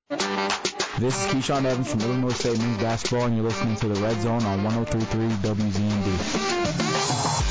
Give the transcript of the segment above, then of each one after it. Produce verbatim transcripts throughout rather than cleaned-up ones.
This is Keyshawn Evans from Illinois State Men's Basketball, and you're listening to the Red Zone on one oh three point three W Z M D.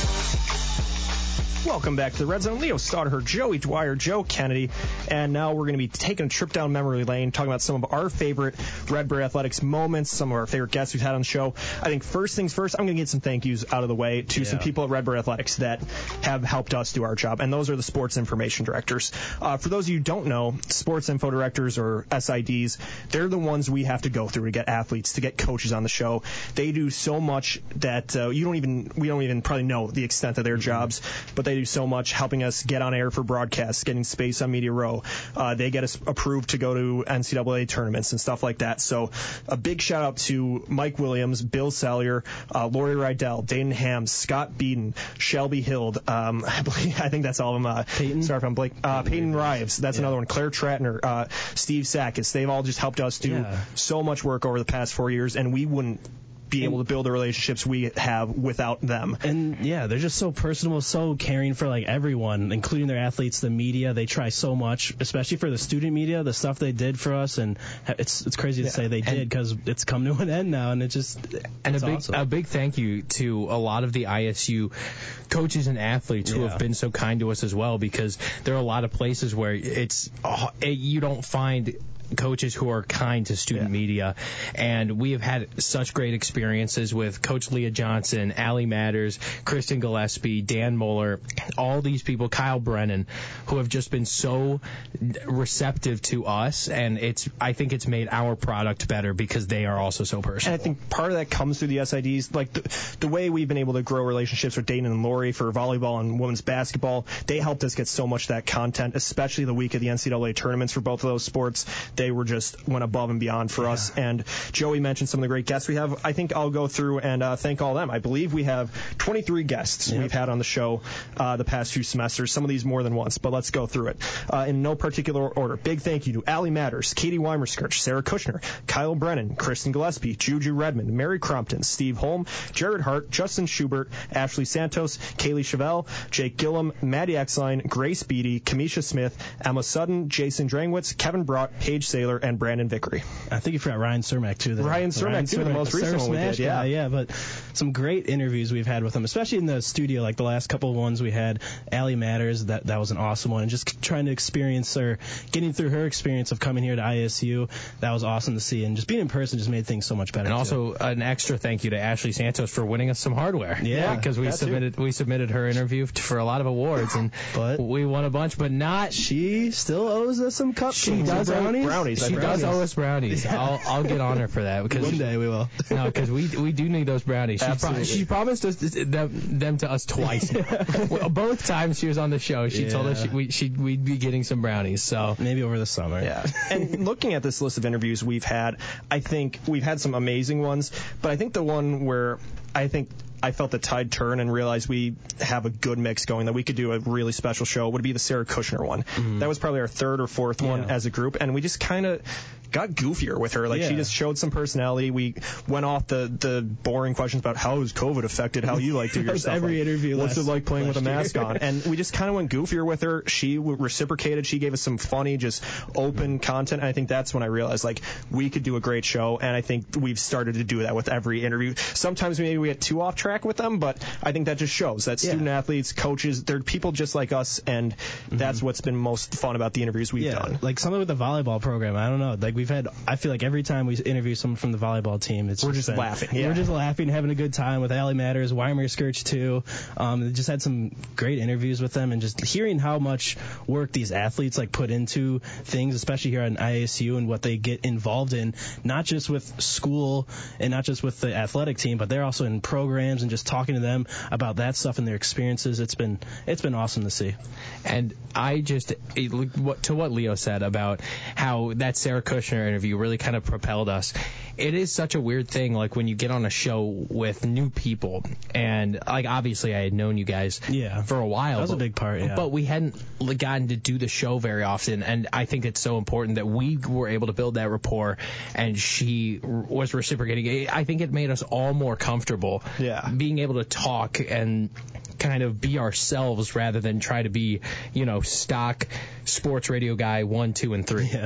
Welcome back to the Red Zone. Leo Stodder, Joey Dwyer, Joe Kennedy, and now we're going to be taking a trip down memory lane, talking about some of our favorite Red Bear Athletics moments, some of our favorite guests we've had on the show. I think first things first, I'm going to get some thank yous out of the way to yeah. some people at Red Bear Athletics that have helped us do our job, and those are the sports information directors. Uh, for those of you who don't know, sports info directors, or S I Ds, they're the ones we have to go through to get athletes, to get coaches on the show. They do so much that uh, you don't even, we don't even probably know the extent of their mm-hmm. jobs, but they do so much helping us get on air for broadcasts, getting space on Media Row. Uh, they get us approved to go to N C double A tournaments and stuff like that. So a big shout out to Mike Williams, Bill Sellier, uh, Lori Rydell, Dayton Hams, Scott Beeden, Shelby Hild. Um, I believe, I think that's all of them. Uh, Peyton? Sorry if I'm blank. Uh, Peyton Rives. That's yeah. another one. Claire Tratner, uh, Steve Sakis. They've all just helped us do yeah. so much work over the past four years, and we wouldn't be able to build the relationships we have without them. And yeah, they're just so personable, so caring for like everyone, including their athletes, the media. They try so much, especially for the student media, the stuff they did for us, and it's it's crazy to yeah. say they and did, because it's come to an end now, and it just and a big awesome. a big thank you to a lot of the I S U coaches and athletes who yeah. have been so kind to us as well, because there are a lot of places where it's uh, you don't find coaches who are kind to student yeah. media, and we have had such great experiences with Coach Leah Johnson, Allie Matters, Kristen Gillespie, Dan Mueller, all these people, Kyle Brennan, who have just been so receptive to us, and it's I think it's made our product better because they are also so personal. And I think part of that comes through the S I Ds, like the, the way we've been able to grow relationships with Dayton and Lori for volleyball and women's basketball. They helped us get so much of that content, especially the week of the N C double A tournaments for both of those sports. They were just went above and beyond for yeah. us. And Joey mentioned some of the great guests we have. I think I'll go through and uh, thank all of them. I believe we have twenty-three guests yep. we've had on the show uh, the past few semesters, some of these more than once, but let's go through it uh, in no particular order. Big thank you to Allie Matters, Katie Weimerskirch, Sarah Kushner, Kyle Brennan, Kristen Gillespie, Juju Redmond, Mary Crompton, Steve Holm, Jared Hart, Justin Schubert, Ashley Santos, Kaylee Chevelle, Jake Gillum, Maddie Exline, Grace Beatty, Kamisha Smith, Emma Sutton, Jason Drangwitz, Kevin Brott, Paige Saylor, and Brandon Vickery. I think you forgot Ryan Cermak, too. The, Ryan Cermak, too, the most recent one we did. Yeah. Guy, yeah, but some great interviews we've had with him, especially in the studio, like the last couple of ones we had. Allie Matters, that, that was an awesome one. And just trying to experience or getting through her experience of coming here to I S U, that was awesome to see. And just being in person just made things so much better. And also too. an extra thank you to Ashley Santos for winning us some hardware. Yeah. Because we submitted too. we submitted her interview for a lot of awards, and but we won a bunch, but not. She still owes us some cupcakes. She does brownies. brownies. She brownies. does owe us brownies. Yeah. I'll I'll get on her for that, because one day we will. No, because we we do need those brownies. She, pro- she promised us them, them to us twice. Well, both times she was on the show, she yeah. told us she, we she we'd be getting some brownies. So maybe over the summer. Yeah. And looking at this list of interviews we've had, I think we've had some amazing ones, but I think the one where I think I felt the tide turn and realized we have a good mix going, that we could do a really special show, would be the Sarah Kushner one. Mm-hmm. That was probably our third or fourth yeah. one as a group, and we just kind of got goofier with her. Like yeah. she just showed some personality. We went off the, the boring questions about how has COVID affected how you like to do your stuff. Every like, interview. What's last, it like playing with a mask year. on? And we just kind of went goofier with her. She reciprocated. She gave us some funny, just open content. And I think that's when I realized like we could do a great show. And I think we've started to do that with every interview. Sometimes maybe we get too off track with them, but I think that just shows that student yeah. athletes, coaches, they're people just like us, and mm-hmm. that's what's been most fun about the interviews we've yeah, done. Like something with the volleyball program. I don't know. Like we've had, I feel like every time we interview someone from the volleyball team, it's we're just, just been, laughing. Yeah. We're just laughing, having a good time with Allie Matters, Weimerskirch too. Um, just had some great interviews with them, and just hearing how much work these athletes like put into things, especially here at I S U, and what they get involved in, not just with school and not just with the athletic team, but they're also in programs, and just talking to them about that stuff and their experiences. It's been it's been awesome to see. And I just, it, to what Leo said about how that Sarah Kushner interview really kind of propelled us. It is such a weird thing, like when you get on a show with new people, and like obviously I had known you guys yeah. for a while. That was but, a big part, yeah. But we hadn't gotten to do the show very often, and I think it's so important that we were able to build that rapport, and she was reciprocating. I think it made us all more comfortable yeah. being able to talk and kind of be ourselves rather than try to be, you know, stock sports radio guy one, two, and three. Yeah.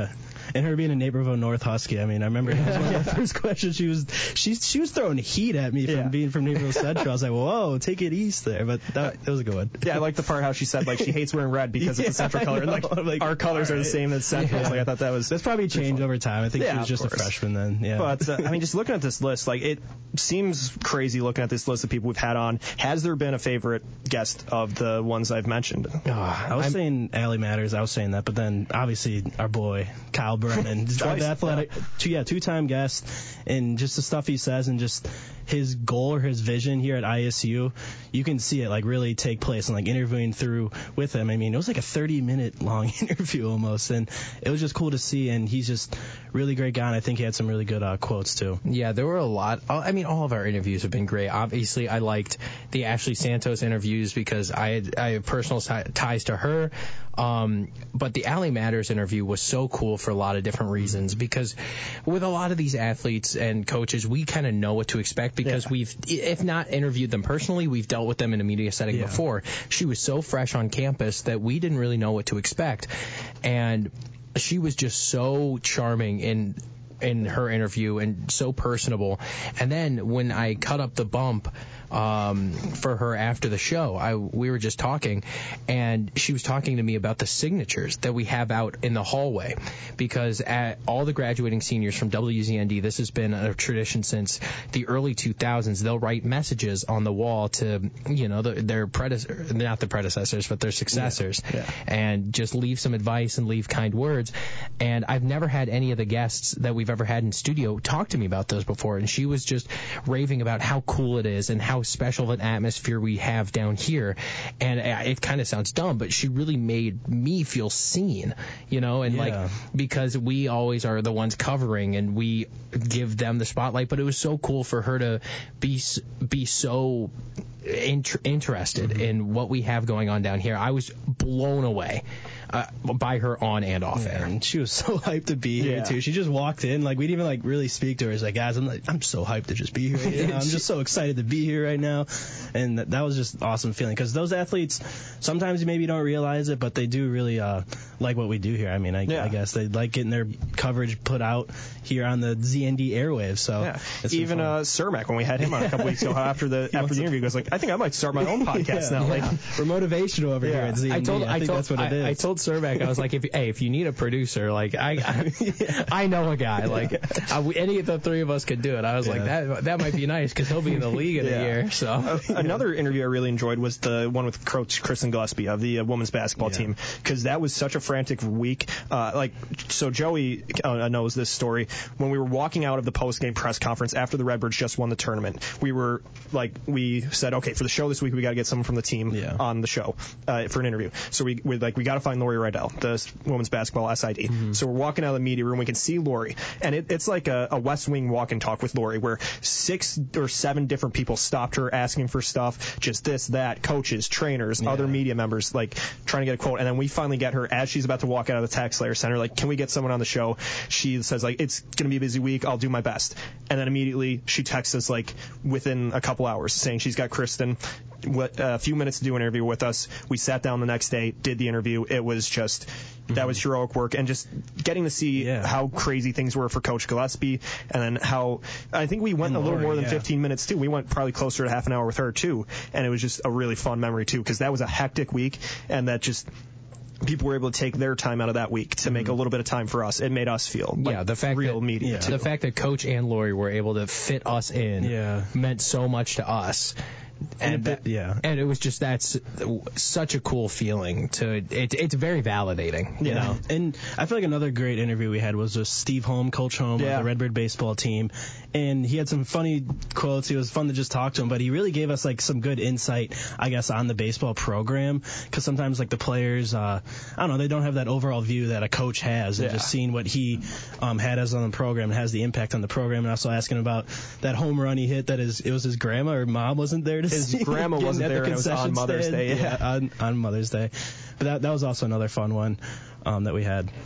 and her being a Naperville North Husky. I mean, I remember that was one of my first questions. She was she she was throwing heat at me from Yeah. being from Naperville Central. I was like, whoa, take it east there. But that, that was a good one. Yeah, I like the part how she said like she hates wearing red because Yeah, it's the Central I color. And, like, know. Like, our colors all are the right. same as Central. Yeah. Like I thought that was That's probably changed over time. I think Yeah, she was just a of course. freshman then. Yeah. But uh, I mean, just looking at this list, like it seems crazy looking at this list of people we've had on. Has there been a favorite guest of the ones I've mentioned? I was I'm- saying Allie Matters. I was saying that, but then obviously our boy Kyle Brennan, Twice, the athletic, two, yeah, two-time guest, and just the stuff he says and just his goal or his vision here at I S U, you can see it like really take place and like interviewing through with him. I mean, it was like a thirty-minute long interview almost, and it was just cool to see. And he's just really great guy. And I think he had some really good uh, quotes too. Yeah, there were a lot. I mean, all of our interviews have been great. Obviously, I liked the Ashley Santos interviews because I had, I have personal t- ties to her. Um, but the Allie Matters interview was so cool for a lot of different reasons because with a lot of these athletes and coaches, we kind of know what to expect because Yeah. we've, if not interviewed them personally, we've dealt with them in a media setting Yeah. before. She was so fresh on campus that we didn't really know what to expect. And she was just so charming in in her interview and so personable. And then when I cut up the bump um, for her after the show, I we were just talking, and she was talking to me about the signatures that we have out in the hallway, because at all the graduating seniors from W Z N D, this has been a tradition since the early two thousands. They'll write messages on the wall to, you know, the, their predecessors, not the predecessors, but their successors, Yeah. and just leave some advice and leave kind words. And I've never had any of the guests that we've ever had in studio talk to me about those before, and she was just raving about how cool it is and how special of an atmosphere we have down here. And it kind of sounds dumb, but she really made me feel seen, you know, and Yeah. like, because we always are the ones covering and we give them the spotlight, but it was so cool for her to be s- be so inter- interested Mm-hmm. in what we have going on down here. I was blown away uh, by her on and off air. And she was so hyped to be here Yeah. too. She just walked in, like we didn't even like really speak to her. It's like, guys, I'm like, I'm so hyped to just be here. Right now. I'm just so excited to be here right now, and that, that was just an awesome feeling because those athletes sometimes you maybe don't realize it, but they do really uh, like what we do here. I mean, I, Yeah. I guess they like getting their coverage put out here on the Z N D airwaves. So Yeah, it's been even fun. uh, Cermak when we had him on a couple weeks ago after the after wants the to- interview, he goes like, I think I might start my own podcast Yeah. now. Like, We're motivational over here Yeah. at Z N D. I told, I I, think told, that's what it is. I, I told Cermak, I was like, if, hey, if you need a producer, like, I, I, I know a guy, like, I, we- any of the three of us could do it. I was like, Yeah. that, that might be nice because he'll be in the league in Yeah. a year. So Another interview I really enjoyed was the one with Coach Kristen Gillespie of the uh, women's basketball Yeah. team, because that was such a frantic week. Uh, like, so Joey uh, knows this story. When we were walking out of the post-game press conference after the Redbirds just won the tournament, we were like, we said, okay, for the show this week, we got to get someone from the team Yeah. on the show uh, for an interview. So we we like we got to find Lori Rydell, the women's basketball S I D. Mm-hmm. So we're walking out of the media room, we can see Lori, and it, it's like a, a West Wing walk and talk with Lori, where six or seven different people stopped her asking for stuff, just this, that, coaches, trainers, other media members, like trying to get a quote. And then we finally get her as she's about to walk out of the Tax Slayer Center, like, can we get someone on the show? She says, like, it's going to be a busy week, I'll do my best. And then immediately she texts us, like, within a couple hours, saying she's got Kristen what, a few minutes to do an interview with us. We sat down the next day, did the interview. It was just, that was heroic work, and just getting to see Yeah. how crazy things were for Coach Gillespie, and then how, I think we went And a little Lori, more than yeah. fifteen minutes too. We went probably closer to half an hour with her too, and it was just a really fun memory too, because that was a hectic week, and that just, people were able to take their time out of that week to make a little bit of time for us. It made us feel like yeah, the fact real that, media yeah. too. the fact that Coach and Lori were able to fit us in Yeah. meant so much to us. And, And a bit- that- yeah. and it was just that's such a cool feeling to it. It's very validating, you Yeah. know. And I feel like another great interview we had was with Steve Holm, Coach Holm Yeah. of the Redbird baseball team. And he had some funny quotes. It was fun to just talk to him, but he really gave us like some good insight, I guess, on the baseball program. Because sometimes like the players, uh, I don't know, they don't have that overall view that a coach has. And Yeah. just seeing what he um, had as on the program and has the impact on the program. And also asking about that home run he hit that his, it was his grandma or mom wasn't there to His see. grandma Getting wasn't at the there, and it was on concession Mother's stand. Day, yeah. on, on Mother's Day. But that, that was also another fun one um, that we had.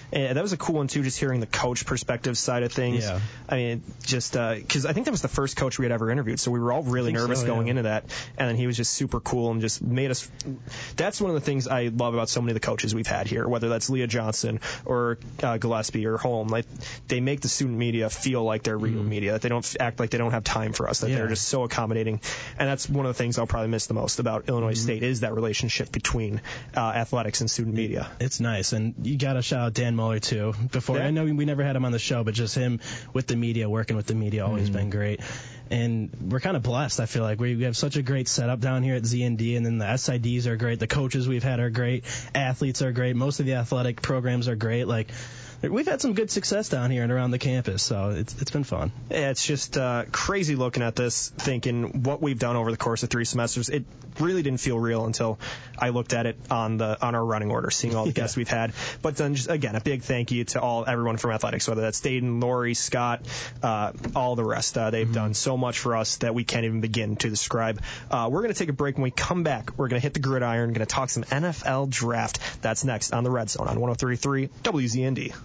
And that was a cool one, too, just hearing the coach perspective side of things. Yeah. I mean, just because uh, I think that was the first coach we had ever interviewed, so we were all really nervous so, going yeah. into that. And then he was just super cool and just made us. That's one of the things I love about so many of the coaches we've had here, whether that's Leah Johnson or uh, Gillespie or Holm. Like, they make the student media feel like they're real Mm-hmm. media, that they don't act like they don't have time for us, that Yeah. they're just so accommodating. And that's one of the things I'll probably miss the most about Illinois Mm-hmm. State is that relationship between uh, athletics and student media. It's nice, and you got to shout out Dan Muller too. Before Yeah. I know we never had him on the show, but just him with the media, working with the media, always Mm-hmm. been great. And we're kind of blessed. I feel like we have such a great setup down here at Z N D, and then the S I Ds are great. The coaches we've had are great. Athletes are great. Most of the athletic programs are great. Like, we've had some good success down here and around the campus, so it's it's been fun. Yeah, it's just uh, crazy looking at this, thinking what we've done over the course of three semesters. It really didn't feel real until I looked at it on the on our running order, seeing all the guests we've had. But then, just again, a big thank you to all everyone from athletics, whether that's Dayton, Lori, Scott, uh, all the rest. Uh, they've mm-hmm. done so much for us that we can't even begin to describe. Uh, we're going to take a break. When we come back, we're going to hit the gridiron, going to talk some N F L draft. That's next on the Red Zone on one oh three point three W Z N D.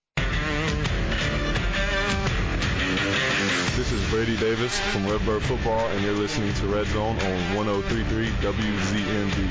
This is Brady Davis from Redbird Football, and you're listening to Red Zone on one oh three point three W Z N D.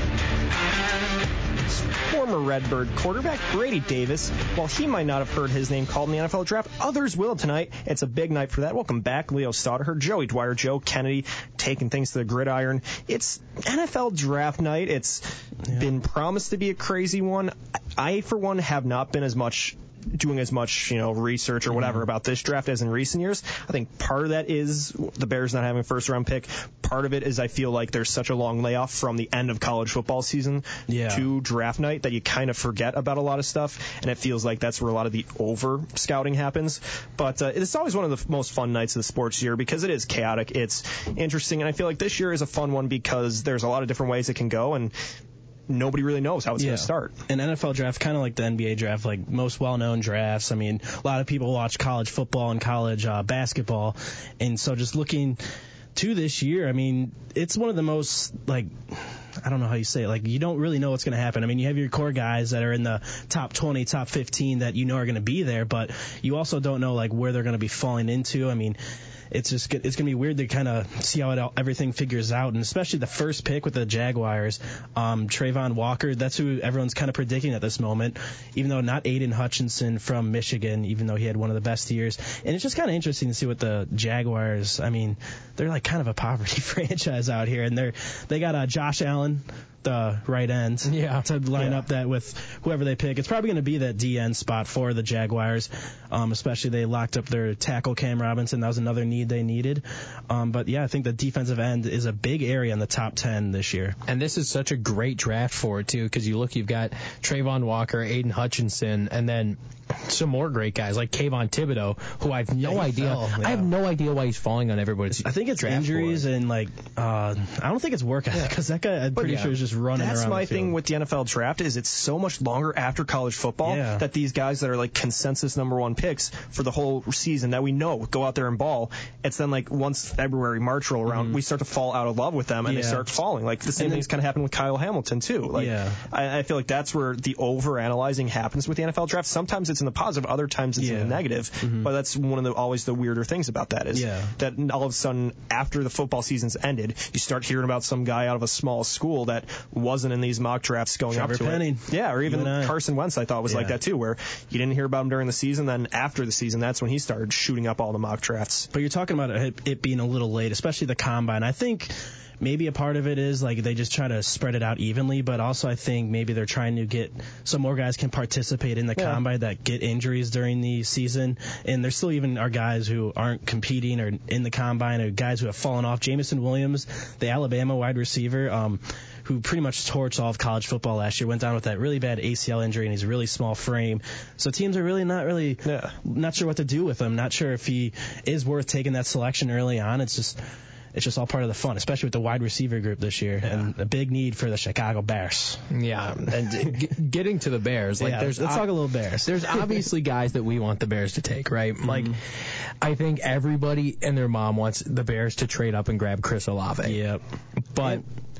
Former Redbird quarterback Brady Davis, while he might not have heard his name called in the N F L draft, others will tonight. It's a big night for that. Welcome back, Leo Staudaher, Joey Dwyer, Joe Kennedy, taking things to the gridiron. It's N F L draft night. It's yeah. been promised to be a crazy one. I, for one, have not been as much doing as much, you know, research or whatever about this draft as in recent years. I think part of that is the Bears not having a first round pick. Part of it is I feel like there's such a long layoff from the end of college football season yeah. to draft night that you kind of forget about a lot of stuff, and it feels like that's where a lot of the over scouting happens. But uh, it's always one of the most fun nights of the sports year because it is chaotic, it's interesting, and I feel like this year is a fun one because there's a lot of different ways it can go, and nobody really knows how it's yeah. going to start. An N F L draft, kind of like the N B A draft, like most well-known drafts. I mean, a lot of people watch college football and college uh, basketball, and so just looking to this year, I mean, it's one of the most, like, I don't know how you say it, like, you don't really know what's going to happen. I mean, you have your core guys that are in the top twenty, top fifteen that you know are going to be there, but you also don't know, like, where they're going to be falling into. I mean, it's just it's going to be weird to kind of see how it all, everything figures out, and especially the first pick with the Jaguars, um, Trayvon Walker. That's who everyone's kind of predicting at this moment, even though not Aiden Hutchinson from Michigan, even though he had one of the best years. And it's just kind of interesting to see what the Jaguars. I mean, they're like kind of a poverty franchise out here, and they're they got uh, Josh Allen, the right end, yeah. to line yeah. up that with whoever they pick. It's probably going to be that D N spot for the Jaguars, um, especially they locked up their tackle Cam Robinson. That was another need they needed. Um, but, yeah, I think the defensive end is a big area in the top ten this year. And this is such a great draft for it, too, because you look, you've got Trayvon Walker, Aiden Hutchinson, and then some more great guys like Kayvon Thibodeau, who I have no yeah, idea. Fell, yeah. I have no idea why he's falling on everybody's I think it's draft injuries board. and, like, uh, I don't think it's work ethic because that guy, I'm But pretty yeah, sure, is just running That's around my the field. thing with the N F L draft is it's so much longer after college football Yeah. that these guys that are like consensus number one picks for the whole season that we know go out there and ball. It's then like once February, March roll around, mm-hmm. we start to fall out of love with them and Yeah. they start falling. Like the same And then- thing's kind of happened with Kyle Hamilton too. Like Yeah. I, I feel like that's where the over analyzing happens with the N F L draft. Sometimes it's in the positive, other times it's Yeah. in the negative. Mm-hmm. But that's one of the always the weirder things about that is Yeah. that all of a sudden after the football season's ended, you start hearing about some guy out of a small school that wasn't in these mock drafts going Trevor up to Penning. it. Yeah, or even You and I. Carson Wentz I thought was like Yeah. that too, where you didn't hear about him during the season, then after the season, that's when he started shooting up all the mock drafts. But you're talking about it, it being a little late, especially the combine. I think maybe a part of it is like they just try to spread it out evenly, but also I think maybe they're trying to get so more guys can participate in the Yeah. combine that get injuries during the season. And there still even are guys who aren't competing or in the combine, or guys who have fallen off. Jamison Williams, the Alabama wide receiver, um, who pretty much torched all of college football last year, went down with that really bad A C L injury, and he's a really small frame. So teams are really not really Yeah. not sure what to do with him. Not sure if he is worth taking that selection early on. It's just it's just all part of the fun, especially with the wide receiver group this year, yeah. and a big need for the Chicago Bears. Yeah, and g- getting to the Bears, like yeah, there's let's ob- talk a little Bears. There's obviously guys that we want the Bears to take, right? Mm-hmm. Like, I think everybody and their mom wants the Bears to trade up and grab Chris Olave. Yep. But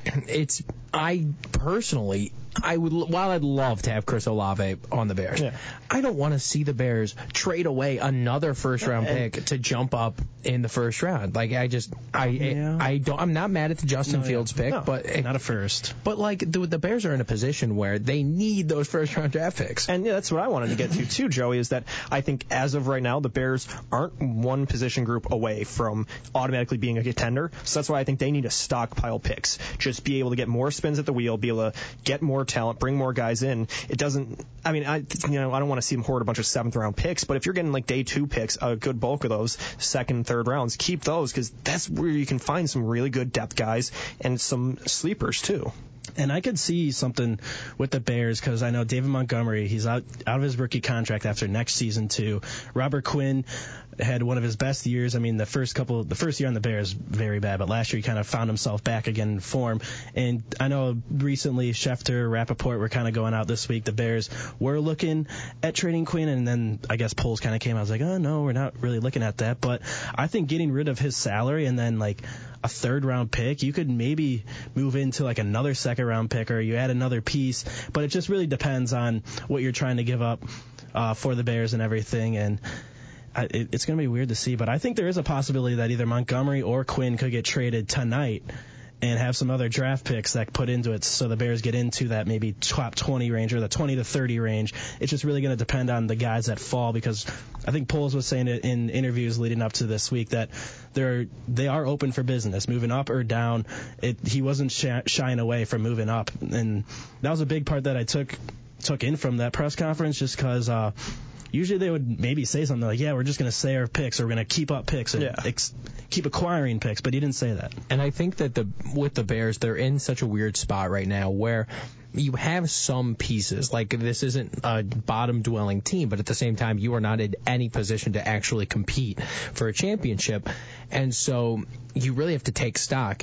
it's I personally. I would, while I'd love to have Chris Olave on the Bears, yeah. I don't want to see the Bears trade away another first round pick to jump up in the first round. Like I just, I, yeah. I, I don't, I'm not mad at the Justin no, Fields yeah. pick, no, but not a first. But like the, the Bears are in a position where they need those first round draft picks. And yeah, that's what I wanted to get to too, Joey. Is that I think as of right now, the Bears aren't one position group away from automatically being a contender. So that's why I think they need to stockpile picks. Just be able to get more spins at the wheel, be able to get more talent, bring more guys in. It doesn't, I mean, I, you know, I don't want to see them hoard a bunch of seventh round picks, but if you're getting like day two picks, a good bulk of those, second, third rounds, keep those because that's where you can find some really good depth guys and some sleepers too. And I could see something with the Bears because I know David Montgomery, he's out out of his rookie contract after next season too. Robert Quinn had one of his best years. I mean, the first couple, the first year on the Bears, very bad, but last year he kind of found himself back again in form. And I know recently Schefter, Rappaport were kind of going out this week. The Bears were looking at trading Quinn, and then I guess polls kind of came out. I was like, oh no, we're not really looking at that. But I think getting rid of his salary and then like a third round pick, you could maybe move into like another second round pick or you add another piece, but it just really depends on what you're trying to give up uh, for the Bears and everything. And I, it, it's going to be weird to see, but I think there is a possibility that either Montgomery or Quinn could get traded tonight and have some other draft picks that put into it so the Bears get into that maybe top twenty range or the twenty to thirty range. It's just really going to depend on the guys that fall because I think Poles was saying it in interviews leading up to this week that they're they are open for business, moving up or down. It, he wasn't shy, shying away from moving up, and that was a big part that I took took in from that press conference just because uh, usually they would maybe say something like, yeah, we're just going to say our picks, or we're going to keep up picks and yeah. ex- keep acquiring picks, but he didn't say that. And I think that the with the Bears, they're in such a weird spot right now where you have some pieces. Like, this isn't a bottom-dwelling team, but at the same time, you are not in any position to actually compete for a championship. And so you really have to take stock.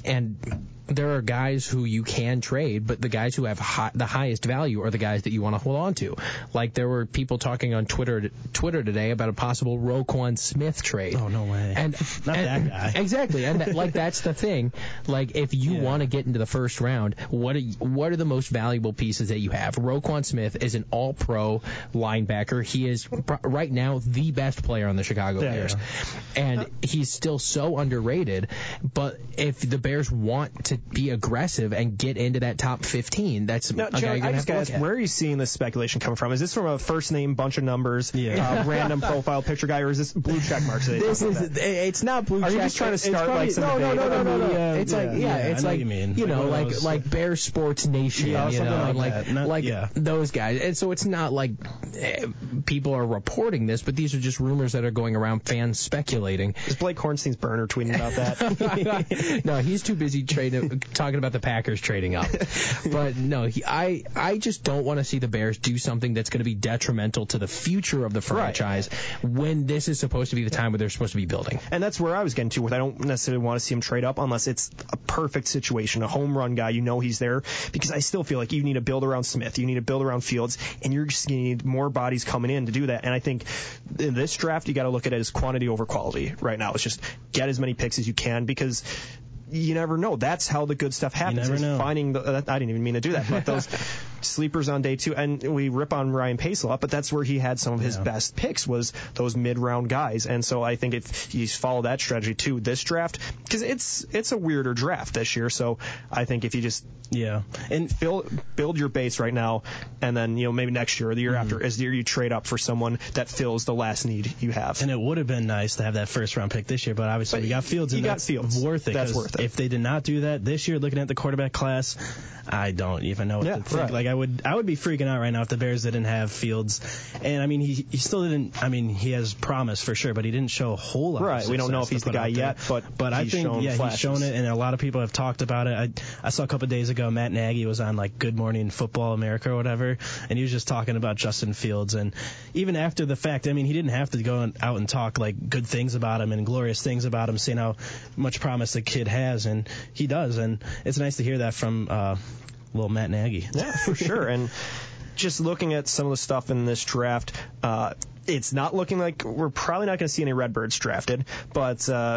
And there are guys who you can trade, but the guys who have high, the highest value are the guys that you want to hold on to. Like, there were people talking on Twitter Twitter today about a possible Roquan Smith trade. Oh, no way. And Not and, that guy. Exactly. And that, like, that's the thing. Like, if you Yeah. want to get into the first round, what are, what are the most valuable pieces that you have? Roquan Smith is an all-pro linebacker. He is, right now, the best player on the Chicago Yeah. Bears. And he's still so underrated. But if the Bears want to be aggressive and get into that top fifteen, that's Now, a guy Joey, you're going I to have just to gotta look ask, at. where are you seeing this speculation coming from? Is this from a first name, bunch of numbers, Yeah. uh, random profile picture guy, or is this blue check marks? This is, it's not blue Are you check. just trying to It's start probably- like some no, no, debate? no, no, no, no. Yeah, It's like, yeah, yeah, it's I know like, what you mean. you Like know, one of like, those- like Bear Sports Nation, Yeah, you something know, like and like, that. Not- like yeah. those guys. And so it's not like eh, people are reporting this, but these are just rumors that are going around, fans speculating. Is Blake Hornstein's burner tweeting about that? No, he's too busy trading, talking about the Packers trading up. But no, he, I I just don't want to see the Bears do something that's going to be detrimental to the future of the franchise when this is supposed to be the time where they're supposed to be building. And that's where I was getting to with I don't necessarily want to see him trade up unless it's a perfect situation, a home run guy, you know he's there, because I still feel like you need to build around Smith, you need to build around Fields, and you're just going to need more bodies coming in to do that. And I think in this draft, you got to look at it as quantity over quality right now. It's just get as many picks as you can because you never know. That's how the good stuff happens. You never is know. Finding the, uh, I didn't even mean to do that, but those sleepers on day two, and we rip on Ryan Pace a lot, but that's where he had some of his Yeah. best picks was those mid-round guys. And so I think if you follow that strategy too, this draft, because it's it's a weirder draft this year. So I think if you just Yeah. And build build your base right now, and then you know maybe next year or the year Mm-hmm. after is the year you trade up for someone that fills the last need you have. And it would have been nice to have that first round pick this year, but obviously But we got Fields, and you got that's Fields. worth it. That's 'cause worth it. If they did not do that this year, looking at the quarterback class, I don't even know what Yeah, to think. right. Like I would, I would be freaking out right now if the Bears didn't have Fields. And I mean, he he still didn't. I mean, he has promise for sure, but he didn't show a whole lot. Right. Of We don't know success if he's to the put guy out there. yet, but but I he's think shown yeah, flashes. he's shown it, and a lot of people have talked about it. I I saw a couple days ago Matt Nagy was on like Good Morning Football America or whatever, and he was just talking about Justin Fields. And even after the fact, I mean, he didn't have to go out and talk like good things about him and glorious things about him, saying how much promise the kid has, and he does. And it's nice to hear that from uh, little Matt Nagy. Yeah, for sure. And just looking at some of the stuff in this draft, uh, it's not looking like we're probably not going to see any Redbirds drafted, but uh,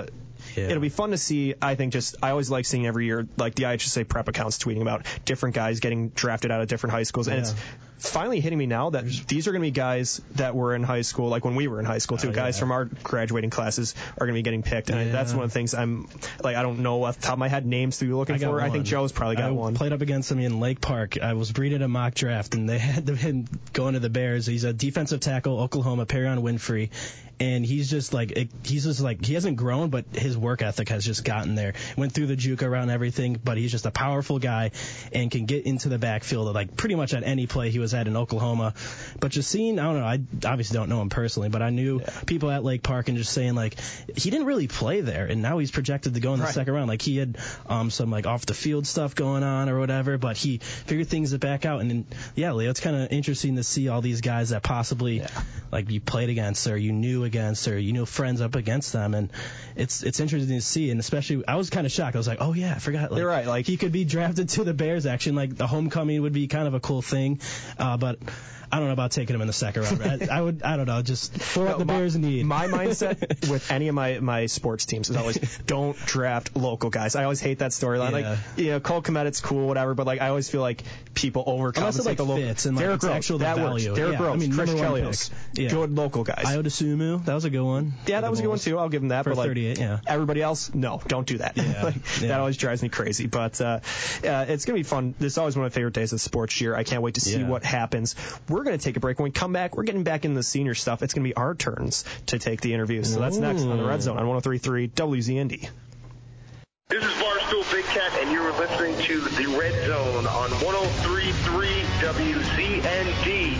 Yeah. it'll be fun to see. I think just I always like seeing every year like the I H S A prep accounts tweeting about different guys getting drafted out of different high schools, and Yeah. it's finally hitting me now that these are going to be guys that were in high school, like when we were in high school too. Oh, guys yeah. from our graduating classes are going to be getting picked, and I, Yeah. that's one of the things I'm like I don't know off the top of my head names to be looking I got for. one. I think Joe's probably got I one. played up against him in Lake Park. I was breeding a mock draft, and they had him going to the Bears. He's a defensive tackle, Oklahoma, Perion Winfrey. And he's just like, it, he's just like, he hasn't grown, but his work ethic has just gotten there. Went through the juke around everything, but he's just a powerful guy and can get into the backfield like pretty much at any play he was at in Oklahoma. But just seeing, I don't know, I obviously don't know him personally, but I knew yeah. people at Lake Park and just saying like, he didn't really play there, and now he's projected to go in the right. second round. Like he had um, some like off the field stuff going on or whatever, but he figured things back out. And then, yeah, Leo, it's kind of interesting to see all these guys that possibly yeah. like you played against or you knew against or you know friends up against them, and it's it's interesting to see. And especially I was kind of shocked. I was like, oh yeah, I forgot. Like, You're right. Like he could be drafted to the Bears. Actually, like the homecoming would be kind of a cool thing, uh, but I don't know about taking him in the second round. I, I would, I don't know, just for what no, the my, Bears need. My mindset with any of my, my sports teams is always don't draft local guys. I always hate that storyline. Yeah. Like, you know, Cole Kmet, it's cool, whatever, but like I always feel like people overcompensate like the local. Fits and like Derek Rose, actual that value. works. Derek yeah. Rose, I mean, Chris Chelios, yeah. good local guys. Iodosumu, that was a good one. Yeah, that was a good one too. I'll give him that. For but like thirty-eight, yeah. Everybody else, no, don't do that. Yeah. like, yeah. That always drives me crazy. But uh, uh, it's gonna be fun. This is always one of my favorite days of sports year. I can't wait to see yeah. what happens. We're gonna take a break. When we come back, we're getting back into the senior stuff. It's going to be our turns to take the interviews. So that's next on the Red Zone on one oh three point three W Z N D. This is Barstool Big Cat, and you're listening to the Red Zone on one oh three point three W Z N D.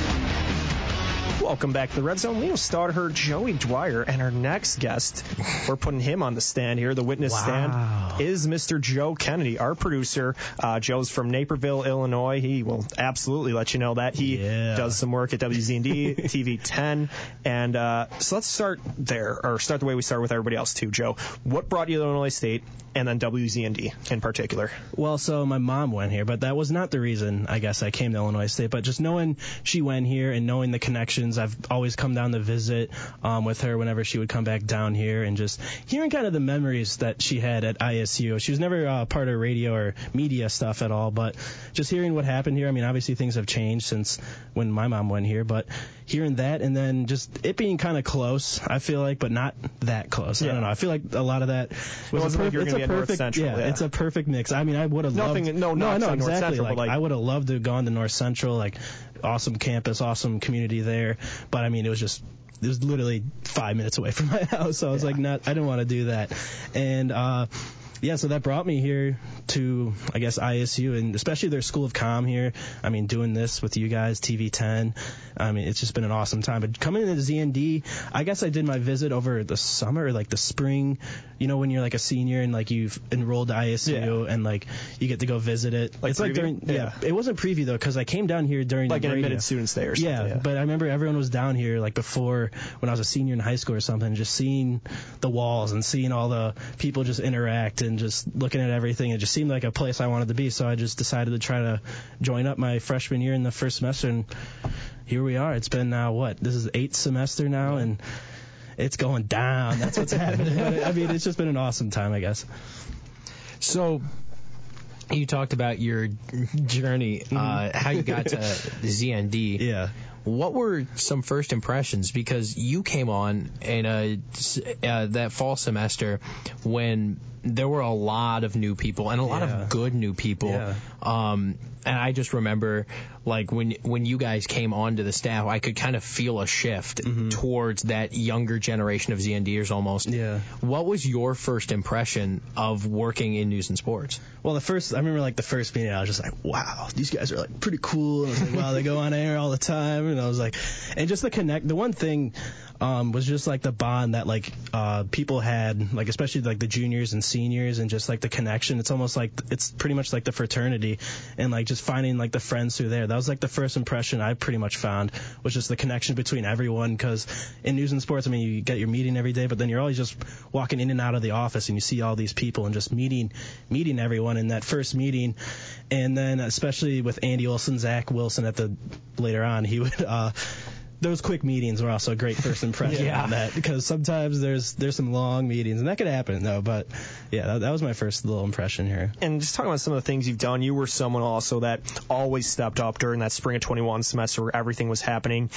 Welcome back to the Red Zone. Leo Stodder, Joey Dwyer, and our next guest, we're putting him on the stand here, the witness wow. stand, is Mister Joe Kennedy, our producer. Uh, Joe's from Naperville, Illinois. He will absolutely let you know that. He yeah. does some work at W Z N D, T V ten. And uh, so let's start there, or start the way we start with everybody else, too. Joe, what brought you to Illinois State and then W Z N D in particular? Well, so my mom went here, but that was not the reason, I guess, I came to Illinois State. But just knowing she went here and knowing the connections, I've always come down to visit um, with her whenever she would come back down here, and just hearing kind of the memories that she had at I S U. She was never uh, part of radio or media stuff at all, but just hearing what happened here, I mean, obviously things have changed since when my mom went here, but hearing that and then just it being kind of close, I feel like, but not that close. Yeah. I don't know. I feel like a lot of that was it a, like perf- it's a perfect, Central, yeah, yeah, it's a perfect mix. I mean, I would have Nothing, loved, no, no, I know North exactly. Central, like, but like, I would have loved to have gone to North Central, like awesome campus, awesome community there. But I mean, it was just, it was literally five minutes away from my house. So I was yeah. like, not, I didn't want to do that. And, uh, yeah, so that brought me here to, I guess, I S U, and especially their School of Comm here. I mean, doing this with you guys, T V ten, I mean, it's just been an awesome time. But coming into Z N D, I guess I did my visit over the summer, or like the spring, you know, when you're like a senior and like you've enrolled to I S U yeah. and like you get to go visit it. Like it's preview? like during, yeah. yeah, it wasn't preview though, because I came down here during like the an radio. admitted student stay or something. Yeah, yeah, but I remember everyone was down here like before when I was a senior in high school or something, just seeing the walls and seeing all the people just interact and just looking at everything. It just seemed like a place I wanted to be, so I just decided to try to join up my freshman year in the first semester, and here we are. It's been now, what, this is eighth semester now, and it's going down. That's what's happening. I mean, it's just been an awesome time, I guess. So you talked about your journey, mm-hmm. uh, how you got to Z N D. Yeah. What were some first impressions? Because you came on in a, uh, that fall semester when there were a lot of new people and a lot yeah. of good new people. Yeah. Um, and I just remember, like, when when you guys came onto the staff, I could kind of feel a shift mm-hmm. towards that younger generation of ZNDers almost. Yeah. What was your first impression of working in news and sports? Well, the first, I remember, like, the first meeting, I was just like, wow, these guys are, like, pretty cool. And I was like, wow, they go on air all the time. And I was like, and just the connect, the one thing um, was just, like, the bond that, like, uh, people had, like, especially, like, the juniors and seniors, and just, like, the connection. It's almost like, it's pretty much like the fraternity, and, like, just finding, like, the friends who are there. That was, like, the first impression I pretty much found, was just the connection between everyone, because in news and sports, I mean, you get your meeting every day, but then you're always just walking in and out of the office, and you see all these people, and just meeting, meeting everyone in that first meeting. And then, especially with Andy Olson, Zach Wilson at the, later on, he would, uh, those quick meetings were also a great first impression Yeah. on that, because sometimes there's there's some long meetings, and that could happen though. But yeah, that, that was my first little impression here. And just talking about some of the things you've done, you were someone also that always stepped up during that spring of twenty-one semester where everything was happening.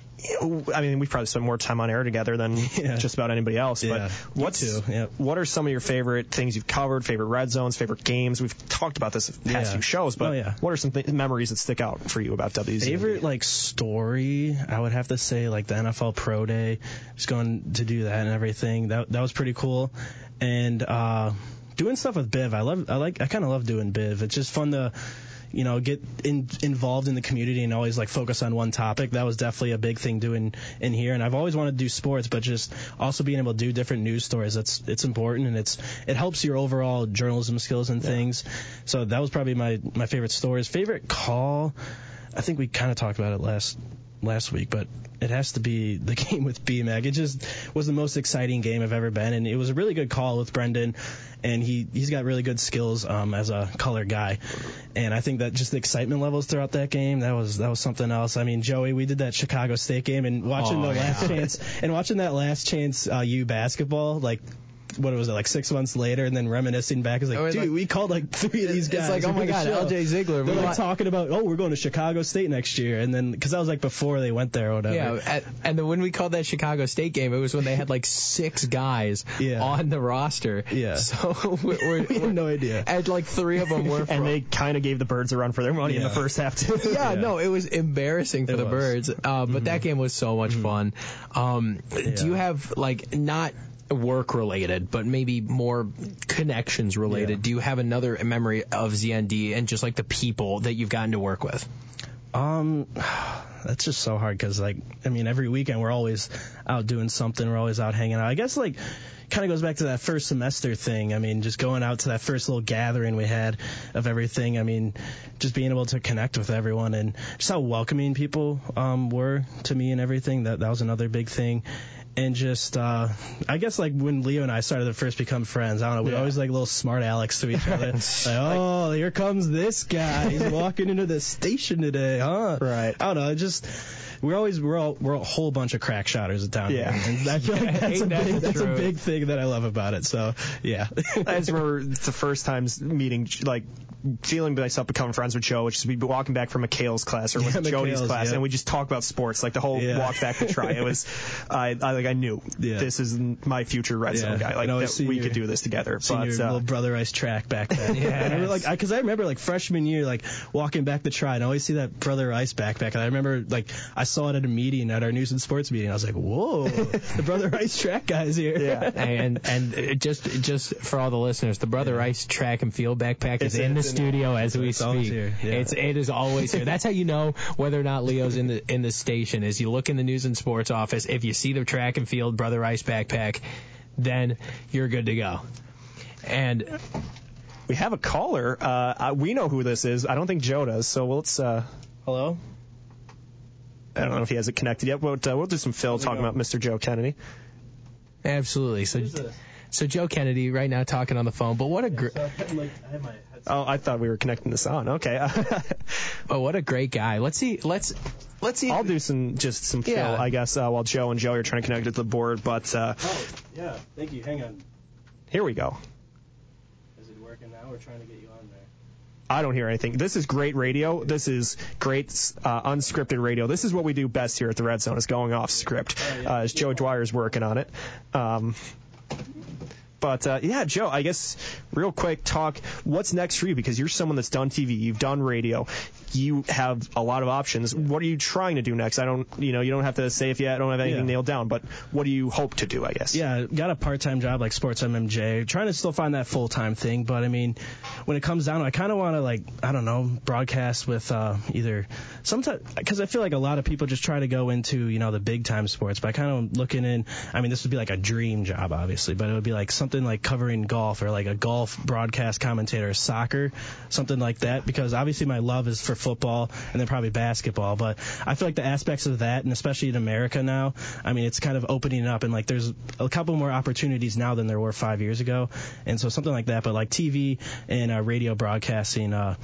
I mean, we've probably spent more time on air together than Yeah. just about anybody else. Yeah, But me what's too, yep. what are some of your favorite things you've covered, favorite red zones, favorite games? We've talked about this in the past Yeah. few shows, but Oh, yeah. what are some th- memories that stick out for you about W Z M D? Favorite like story, I would have to say like the N F L Pro Day, just going to do that and everything. That that was pretty cool. And uh, doing stuff with Biv, I love. I like. I kind of love doing Biv. It's just fun to, you know, get in, involved in the community and always like focus on one topic. That was definitely a big thing doing in here. And I've always wanted to do sports, but just also being able to do different news stories. That's it's important, and it's it helps your overall journalism skills and things. So that was probably my my favorite stories. Favorite call, I think we kind of talked about it last last week, but it has to be the game with B MAC. It just was the most exciting game I've ever been, and it was a really good call with Brendan, and he he's got really good skills um, as a color guy, and I think that just the excitement levels throughout that game, that was that was something else. I mean, Joey, we did that Chicago State game, and watching Oh, the yeah. last chance and watching that last chance uh, U basketball, like. What was it, like six months later, and then reminiscing back, is like, It was dude, like- we called like three of these guys. It's like, oh We're my gonna God, show. L J Ziegler. They're we like want- talking about, oh, we're going to Chicago State next year, and then because that was like before they went there or whatever. Yeah, at, and then when we called that Chicago State game, it was when they had like six guys Yeah. on the roster. Yeah. So we're, we're, We had no idea. And like three of them were and from, they kind of gave the Birds a run for their money in the Yeah. first half too. yeah, Yeah. no, it was embarrassing for It the was. Birds. Uh, but that game was so much fun. Um, Do you have like not work related, but maybe more connections related? Yeah. Do you have another memory of Z N D and just like the people that you've gotten to work with? Um, that's just so hard because, like, I mean, every weekend we're always out doing something. We're always out hanging out. I guess, like, kind of goes back to that first semester thing. I mean, just going out to that first little gathering we had of everything. I mean, just being able to connect with everyone and just how welcoming people um, were to me and everything. That that was another big thing. And just, uh, I guess, like, when Leo and I started to first become friends, I don't know, we Yeah. always, like, little smart Alex to each other. like, oh, here comes this guy. He's walking into the station today, huh? Right. I don't know, it just, we're always, we're all, we're a whole bunch of crack shotters down Yeah. here. And I feel like that's, a Ain't that big, the that's a truth? big thing that I love about it. So, yeah. I just remember the first times meeting, like, feeling myself becoming friends with Joe, which is we'd be walking back from McHale's class or with Yeah, Jody's McHale's, class, yeah. and we just talk about sports, like the whole Yeah. walk back to try. It was, I, I like, I knew Yeah. this is my future red zone Yeah. guy, like And always that see we your- could do this together. Seen But your uh, little Brother Ice track backpack. Yes. I remember, like, because I, I remember, like, freshman year, like, walking back the try, and I always see that Brother Ice backpack. And I remember, like, I saw it at a meeting, at our news and sports meeting. I was like, whoa, the Brother Ice track guy's here. Yeah. and and it just just for all the listeners, the Brother Ice track and field backpack is It's- in the it's in studio as we It's always speak. here, yeah. It's it is always here. That's how you know whether or not Leo's in the in the station. Is you look in the news and sports office. If you see the track and field Brother Ice backpack, then you're good to go. And we have a caller. Uh, I, we know who this is. I don't think Joe does. So let's. Uh, Hello? I don't know if he has it connected yet, but uh, we'll do some Phil talking about Mister Joe Kennedy. absolutely. So so Joe Kennedy right now talking on the phone. But what a great. Oh, I thought we were connecting this on. Okay. Oh, what a great guy. Let's see. Let's let's see. I'll do some just some Phil, Yeah. I guess, uh, while Joe and Joey are trying to connect it to the board. But uh, Oh, yeah. Thank you. Hang on. here we go. Is it working now? We're trying to get you on there. I don't hear anything. This is great radio. This is great uh, unscripted radio. This is what we do best here at the Red Zone, is going off script. Uh, as Joe Dwyer's working on it. Um, But, uh, yeah, Joe, I guess real quick, talk what's next for you, because you're someone that's done T V, you've done radio, you have a lot of options. What are you trying to do next? I don't, you know, you don't have to say if you don't have anything Yeah. nailed down, but what do you hope to do, I guess? Yeah, got a part-time job like Sports M M J. Trying to still find that full-time thing, but I mean, when it comes down to it, I kind of want to, like, I don't know, broadcast with uh, either sometimes, because I feel like a lot of people just try to go into, you know, the big-time sports, but I kind of looking in, I mean, this would be like a dream job, obviously, but it would be like something like covering golf or like a golf broadcast commentator, soccer, something like that, because obviously my love is for football and then probably basketball, but I feel like the aspects of that, and especially in America now, I mean, it's kind of opening up, and like there's a couple more opportunities now than there were five years ago, and so something like that, but like T V and uh, radio broadcasting, uh,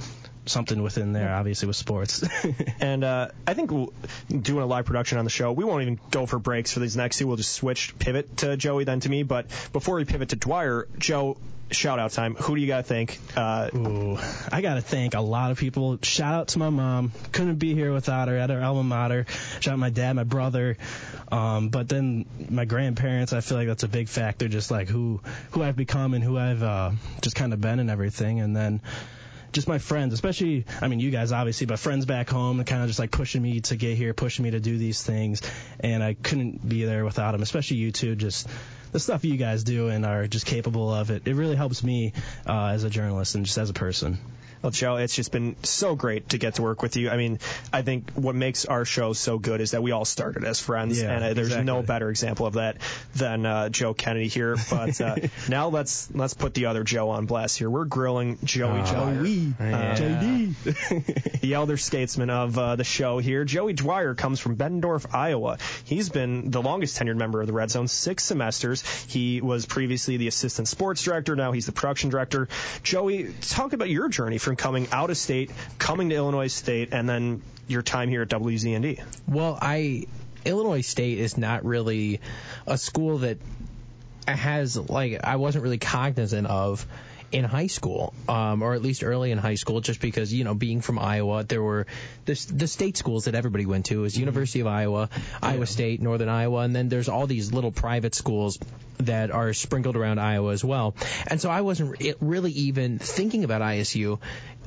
something within there, obviously, with sports. And uh, I think we'll, doing a live production on the show, we won't even go for breaks for these next two. We'll just switch, pivot to Joey, then to me. But before we pivot to Dwyer, Joe, shout out time. Who do you got to thank? Uh, Ooh, I got to thank a lot of people. Shout out to my mom. Couldn't be here without her at her alma mater. Shout out my dad, my brother. Um, but then my grandparents, I feel like that's a big factor, just like who, who I've become and who I've uh, just kind of been and everything. And then just my friends, especially, I mean, you guys obviously, but friends back home, kind of just like pushing me to get here, pushing me to do these things. And I couldn't be there without them, especially you two, just the stuff you guys do and are just capable of it. It really helps me uh, as a journalist and just as a person. Well, Joe, it's just been so great to get to work with you. I mean, I think what makes our show so good is that we all started as friends, yeah, and uh, there's exactly. no better example of that than uh, Joe Kennedy here. But uh, now let's let's put the other Joe on blast here. We're grilling Joey uh, Dwyer, Joey, uh, J D, the elder statesman of uh, the show here. Joey Dwyer comes from Bettendorf, Iowa. He's been the longest tenured member of the Red Zone, six semesters. He was previously the assistant sports director. Now he's the production director. Joey, talk about your journey from coming out of state, coming to Illinois State, and then your time here at W Z N D. Well, I Illinois State is not really a school that has, like, I wasn't really cognizant of in high school, um, or at least early in high school, just because, you know, being from Iowa, there were the, the state schools that everybody went to. It was University of Iowa, yeah. Iowa State, Northern Iowa, and then there's all these little private schools that are sprinkled around Iowa as well. And so I wasn't really even thinking about I S U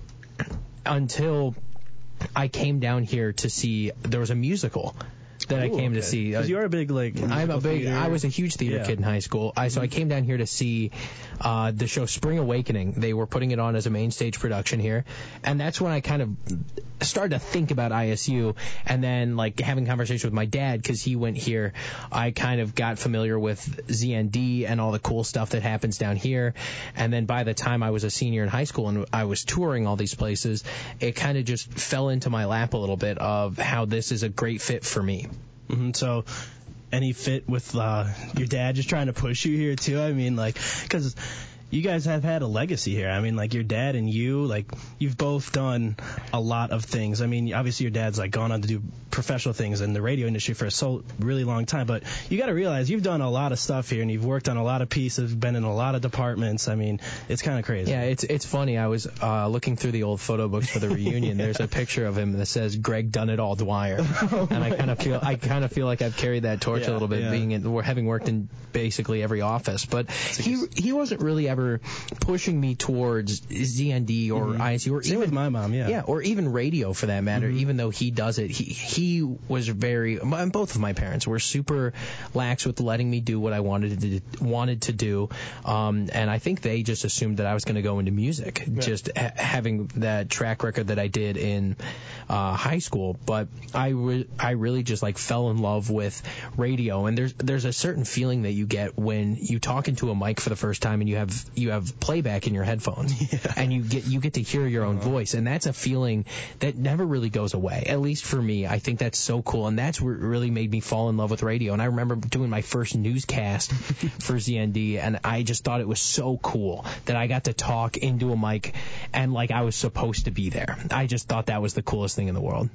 until I came down here to see there was a musical that Ooh, I came okay. to see. Because you're a big, like, I'm a big. theater. I was a huge theater yeah. kid in high school. I so I came down here to see uh, the show Spring Awakening. They were putting it on as a main stage production here, and that's when I kind of started to think about I S U. And then, like, having conversation with my dad because he went here, I kind of got familiar with Z N D and all the cool stuff that happens down here. And then by the time I was a senior in high school and I was touring all these places, it kind of just fell into my lap a little bit of how this is a great fit for me. Mm-hmm. So, any fit with uh, your dad just trying to push you here too? I mean, like, because you guys have had a legacy here. I mean, like, your dad and you, like, you've both done a lot of things. I mean, obviously your dad's, like, gone on to do professional things in the radio industry for a so really long time, but you got to realize you've done a lot of stuff here, and you've worked on a lot of pieces, been in a lot of departments. I mean, it's kind of crazy. Yeah, it's it's funny. I was uh, looking through the old photo books for the reunion. yeah. There's a picture of him that says Greg Done It All Dwyer, oh and I kind of feel I kind of feel like I've carried that torch yeah, a little bit, yeah. being in, having worked in basically every office. But he he wasn't really ever pushing me towards Z N D or mm-hmm. I S U or Same even with my mom, yeah, yeah, or even radio for that matter. Mm-hmm. Even though he does it, he he was very. And both of my parents were super lax with letting me do what I wanted to wanted to do, um, and I think they just assumed that I was going to go into music, yeah. just ha- having that track record that I did in uh, high school. But I re- I really just like fell in love with radio, and there's there's a certain feeling that you get when you talk into a mic for the first time and you have you have playback in your headphones, yeah. and you get you get to hear your own uh-huh. voice, and that's a feeling that never really goes away. At least for me, I think that's so cool, and that's what really made me fall in love with radio. And I remember doing my first newscast for Z N D, and I just thought it was so cool that I got to talk into a mic and like I was supposed to be there. I just thought that was the coolest thing in the world.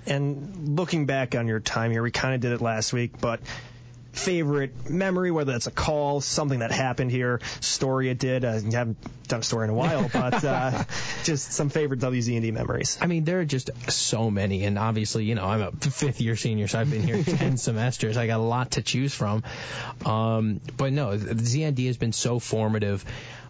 And looking back on your time here, we kind of did it last week, but favorite memory, whether it's a call, something that happened here, story it did. Uh, you haven't done a story in a while, but uh, just some favorite W Z N D memories. I mean, there are just so many, and obviously, you know, I'm a fifth year senior, so I've been here ten semesters. I got a lot to choose from. Um, but no, Z N D has been so formative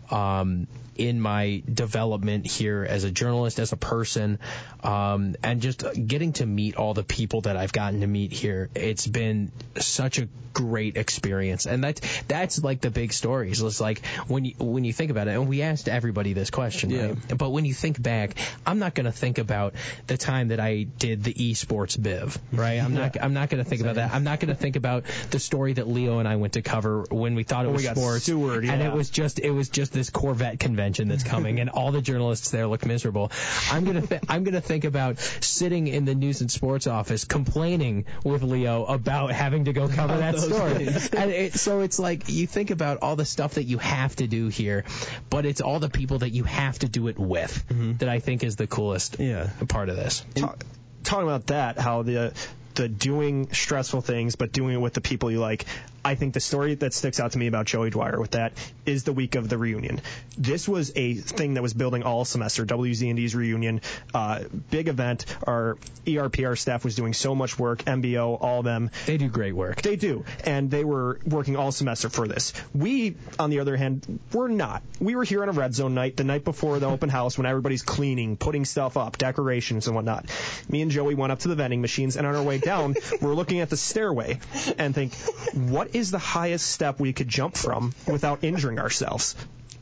um, in my development here as a journalist, as a person, um, and just getting to meet all the people that I've gotten to meet here. It's been such a great experience, and that's that's like the big stories. It's like when you when you think about it, and we asked everybody this question, yeah. right? But when you think back, I'm not going to think about the time that I did the esports biv, right? I'm not I'm not going to think Same. about that. I'm not going to think about the story that Leo and I went to cover when we thought it when was we got sports, Seward, yeah. and it was just it was just this Corvette convention that's coming, and all the journalists there look miserable. I'm gonna th- I'm gonna think about sitting in the news and sports office complaining with Leo about having to go cover that story. And it, so it's like you think about all the stuff that you have to do here, but it's all the people that you have to do it with mm-hmm. that I think is the coolest yeah. part of this. Talk, talking about that, how the the doing stressful things, but doing it with the people you like. I think the story that sticks out to me about Joey Dwyer with that is the week of the reunion. This was a thing that was building all semester, W Z N D's reunion, uh, big event. Our E R P R staff was doing so much work, M B O, all of them. They do great work. They do, and they were working all semester for this. We, on the other hand, were not. We were here on a Red Zone night, the night before the open house, when everybody's cleaning, putting stuff up, decorations and whatnot. Me and Joey went up to the vending machines, and on our way down, we're looking at the stairway and think, what is the highest step we could jump from without injuring ourselves?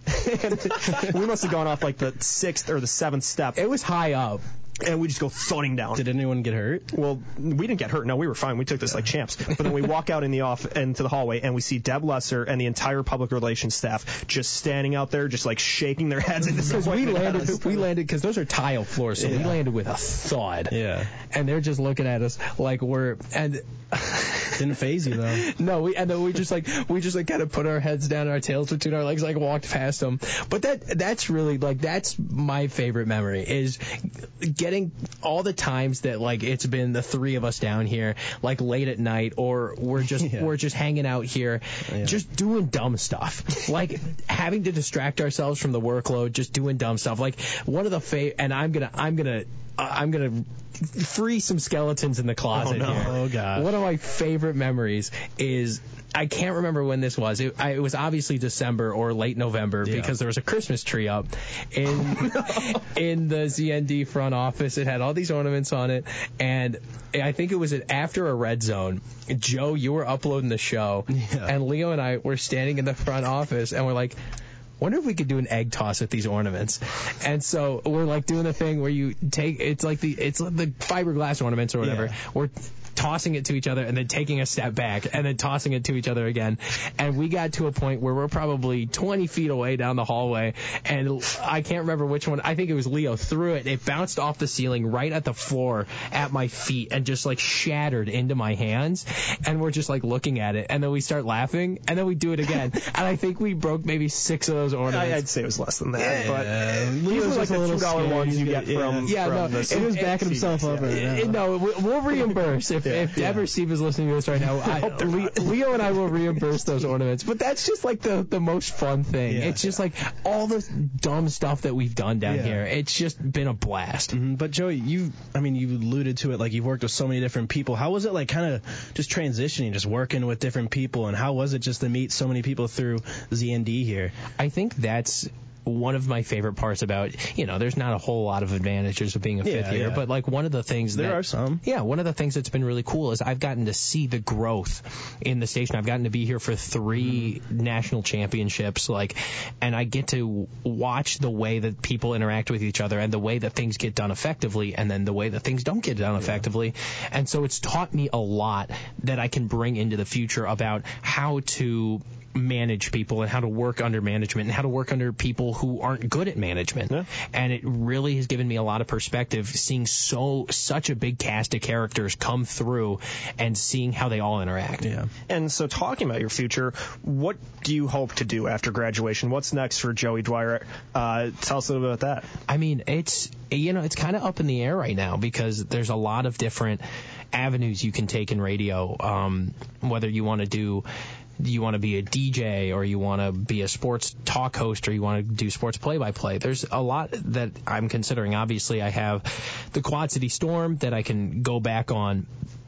And we must have gone off like the sixth or the seventh step. It was high up. And we just go thudding down. Did anyone get hurt? Well, we didn't get hurt. No, we were fine. We took this like champs. But then we walk out in the off into the hallway, and we see Deb Lesser and the entire public relations staff just standing out there, just like shaking their heads. Because we landed, we landed because those are tile floors, so yeah. we landed with a thud. Yeah. And they're just looking at us like we're and. Didn't phase you though. No, we and then we just like we just like kind of put our heads down, our tails between our legs, like walked past them. But that that's really like that's my favorite memory is getting all the times that like it's been the three of us down here, like late at night, or we're just yeah. we're just hanging out here, yeah. just doing dumb stuff, like having to distract ourselves from the workload, just doing dumb stuff. Like one of the fa- and I'm gonna I'm gonna uh, I'm gonna. free some skeletons in the closet oh, no. here. Oh, gosh. One of my favorite memories is, I can't remember when this was. It, I, it was obviously December or late November yeah. because there was a Christmas tree up in oh, no. in the Z N D front office. It had all these ornaments on it, and I think it was after a Red Zone. Joe, you were uploading the show, yeah. and Leo and I were standing in the front office, and we're like, wonder if we could do an egg toss with these ornaments. And so we're like doing the thing where you take, it's like the, it's like the fiberglass ornaments or whatever. Yeah. We're tossing it to each other and then taking a step back and then tossing it to each other again. And we got to a point where we're probably twenty feet away down the hallway, and I can't remember which one. I think it was Leo threw it. It bounced off the ceiling right at the floor at my feet and just like shattered into my hands. And we're just like looking at it, and then we start laughing, and then we do it again. And I think we broke maybe six of those ornaments. I'd say it was less than that. Yeah, but these were like the two dollar ones you get yeah. from. Yeah, from no, the it was backing himself up. Yeah. Right it, no, we'll reimburse if. Yeah. If Deb yeah. or Steve is listening to this right now, I, Le- Leo and I will reimburse those ornaments. But that's just like the, the most fun thing. Yeah. It's just like all the dumb stuff that we've done down yeah. here. It's just been a blast. Mm-hmm. But Joey, you, I mean, you alluded to it, like you've worked with so many different people. How was it like kind of just transitioning, just working with different people? And how was it just to meet so many people through Z N D here? I think that's one of my favorite parts about, you know, there's not a whole lot of advantages of being a fifth yeah, year, yeah. but like one of the things there that, are some. Yeah, one of the things that's been really cool is I've gotten to see the growth in the station. I've gotten to be here for three mm. national championships, like, and I get to watch the way that people interact with each other and the way that things get done effectively, and then the way that things don't get done yeah. effectively. And so it's taught me a lot that I can bring into the future about how to manage people and how to work under management and how to work under people who aren't good at management. Yeah. And it really has given me a lot of perspective seeing so such a big cast of characters come through and seeing how they all interact. Yeah. And so talking about your future, what do you hope to do after graduation? What's next for Joey Dwyer? Uh, tell us a little bit about that. I mean, it's, you know, it's kind of up in the air right now because there's a lot of different avenues you can take in radio, um, whether you want to do you want to be a D J or you want to be a sports talk host or you want to do sports play-by-play. There's a lot that I'm considering. Obviously, I have the Quad City Storm that I can go back on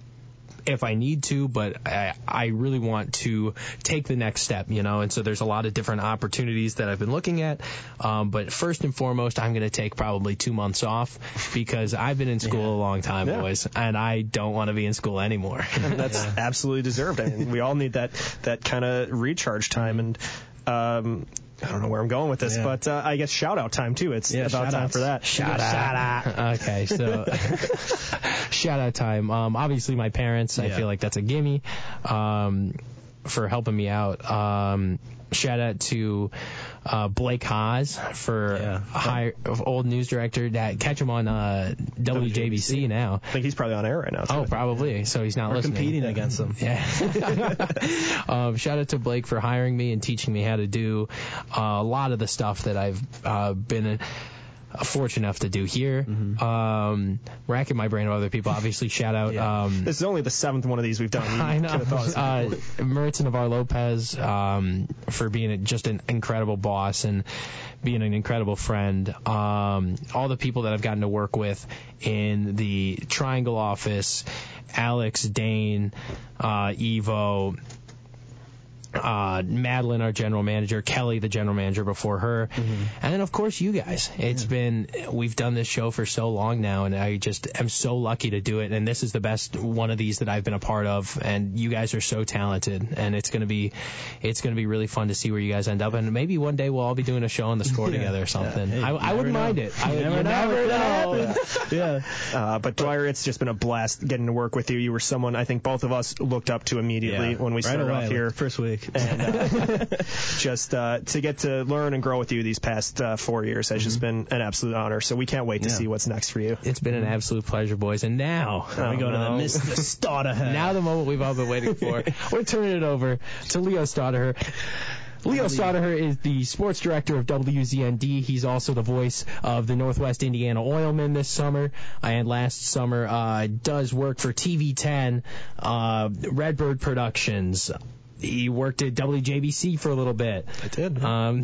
if I need to, but I, I really want to take the next step, you know, and so there's a lot of different opportunities that I've been looking at. Um, but first and foremost, I'm going to take probably two months off because I've been in school yeah. a long time, yeah. boys, and I don't want to be in school anymore. And that's yeah. absolutely deserved. I mean, we all need that, that kind of recharge time, and um, I don't know where I'm going with this, yeah. but uh, I guess shout-out time, too. It's yeah, about time for that. Shout-out. Shout okay, so shout-out time. Um, obviously, my parents, yeah. I feel like that's a gimme. Um, for helping me out. Um, shout out to uh, Blake Haas for Yeah. hire, old news director. That catch him on uh, W J B C now. I think he's probably on air right now, too. Oh, probably. So he's not We're listening. competing against them. Yeah. um, shout out to Blake for hiring me and teaching me how to do uh, a lot of the stuff that I've uh, been uh, fortunate enough to do here. Mm-hmm. Um, racking my brain of other people. Obviously, shout out. Yeah. Um, This is only the seventh one of these we've done. You I know. could have thought of something. Uh, Maritza Navarro-Lopez um, for being a, just an incredible boss and being an incredible friend. Um, all the people that I've gotten to work with in the Triangle office, Alex, Dane, uh, Evo, uh, Madeline, our general manager, Kelly, the general manager before her, Mm-hmm. and then of course you guys. It's been, we've done this show for so long now, and I just am so lucky to do it, and this is the best one of these that I've been a part of, and you guys are so talented, and it's gonna be, it's gonna be really fun to see where you guys end up, and maybe one day we'll all be doing a show on the Score together or something. Hey, I, you I wouldn't never mind know. it. I, You never you know. never know. Yeah. Uh, but Dwyer, it's just been a blast getting to work with you. You were someone I think both of us looked up to immediately Yeah. when we Right started away, off like, here. first week. And uh, just uh, to get to learn and grow with you these past uh, four years has just been an absolute honor. So we can't wait to Yeah. see what's next for you. It's been an absolute pleasure, boys, and now we go to the no. Mister Stodderher. Now the moment we've all been waiting for. We're turning it over to Leo Stodderher. Leo Stodderher is the sports director of W Z N D. He's also the voice of the Northwest Indiana Oilmen this summer and last summer. Uh, does work for T V ten, uh, Redbird Productions. He worked at W J B C for a little bit. I did. Um,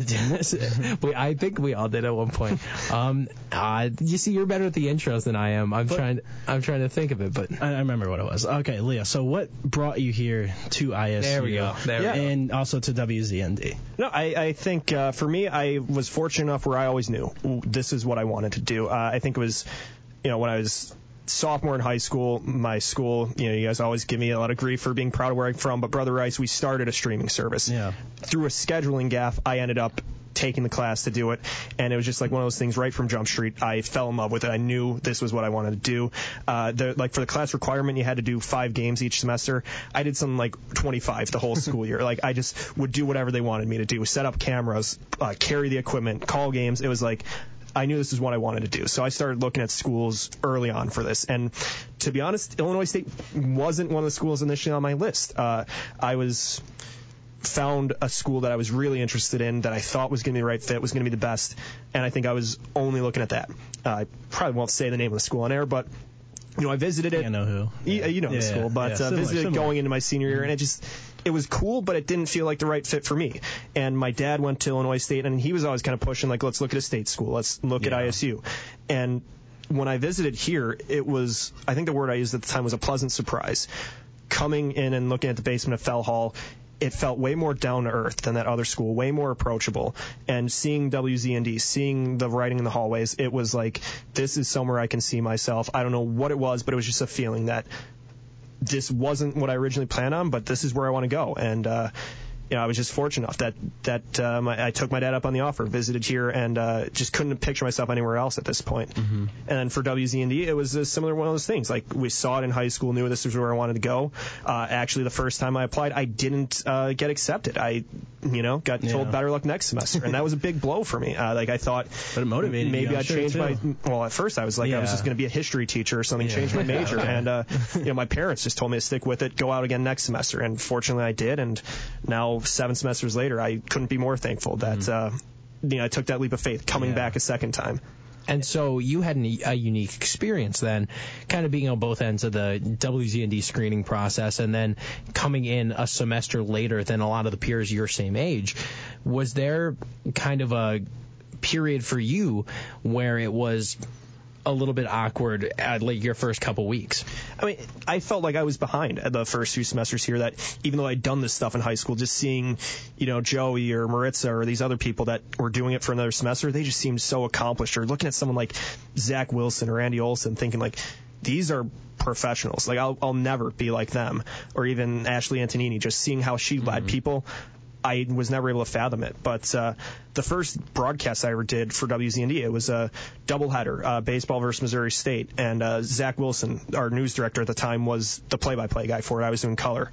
we, I think we all did at one point. Um, uh, you see, you're better at the intros than I am. I'm trying. I'm trying to think of it, but I I remember what it was. Okay, Leah, so what brought you here to I S U? There we go. There we Yeah. go. And also to W Z N D? No, I, I think uh, for me, I was fortunate enough where I always knew ooh, this is what I wanted to do. Uh, I think it was, you know, when I was sophomore in high school, my school, you know, you guys always give me a lot of grief for being proud of where I'm from, but Brother Rice, we started a streaming service. Yeah. Through a scheduling gaffe, I ended up taking the class to do it, and it was just like one of those things right from Jump Street. I fell in love with it. I knew this was what I wanted to do. Uh, the, like for the class requirement, you had to do five games each semester. I did something like twenty-five the whole school year. Like I just would do whatever they wanted me to do, set up cameras, uh, carry the equipment, call games. It was like, I knew this is what I wanted to do. So I started looking at schools early on for this. And to be honest, Illinois State wasn't one of the schools initially on my list. Uh, I was found a school that I was really interested in, that I thought was going to be the right fit, was going to be the best. And I think I was only looking at that. Uh, I probably won't say the name of the school on air, but you know, I visited it. I know who. You, you know Yeah, the school, yeah, but yeah. uh, Similar, visited similar. going into my senior year, and it just, it was cool, but it didn't feel like the right fit for me. And my dad went to Illinois State, and he was always kind of pushing, like, let's look at a state school, let's look at Yeah. I S U. And when I visited here, it was, I think the word I used at the time was a pleasant surprise. Coming in and looking at the basement of Fell Hall, it felt way more down to earth than that other school, way more approachable. And seeing W Z N D, seeing the writing in the hallways, it was like, this is somewhere I can see myself. I don't know what it was, but it was just a feeling that this wasn't what I originally planned on, but this is where I want to go. And, uh, you know, I was just fortunate enough that that um, I, I took my dad up on the offer, visited here, and uh, just couldn't picture myself anywhere else at this point. Mm-hmm. And then for W Z N D, it was a similar one of those things. Like, we saw it in high school, knew this was where I wanted to go. Uh, actually, the first time I applied, I didn't uh, get accepted. I, you know, got Yeah. told better luck next semester, and that was a big blow for me. Uh, like, I thought But it motivated maybe you, I'm I'd sure, change too. my. Well, at first I was like, I was Yeah. just going to be a history teacher or something, Yeah. change my major, Okay. and uh, you know, my parents just told me to stick with it, go out again next semester, and fortunately I did. And now, seven semesters later, I couldn't be more thankful that Mm-hmm. uh, you know, I took that leap of faith, coming Yeah. back a second time. And so you had an, a unique experience then, kind of being on both ends of the W Z N D screening process and then coming in a semester later than a lot of the peers your same age. Was there kind of a period for you where it was a little bit awkward at like your first couple weeks? I mean, I felt like I was behind at the first few semesters here, that even though I'd done this stuff in high school, just seeing, you know, Joey or Maritza or these other people that were doing it for another semester, they just seemed so accomplished. Or looking at someone like Zach Wilson or Andy Olson, thinking like, these are professionals. Like, I'll, I'll never be like them. Or even Ashley Antonini, just seeing how she led Mm-hmm. people. I was never able to fathom it. But uh, the first broadcast I ever did for W Z N D, it was a doubleheader, uh, baseball versus Missouri State. And uh, Zach Wilson, our news director at the time, was the play-by-play guy for it. I was doing color.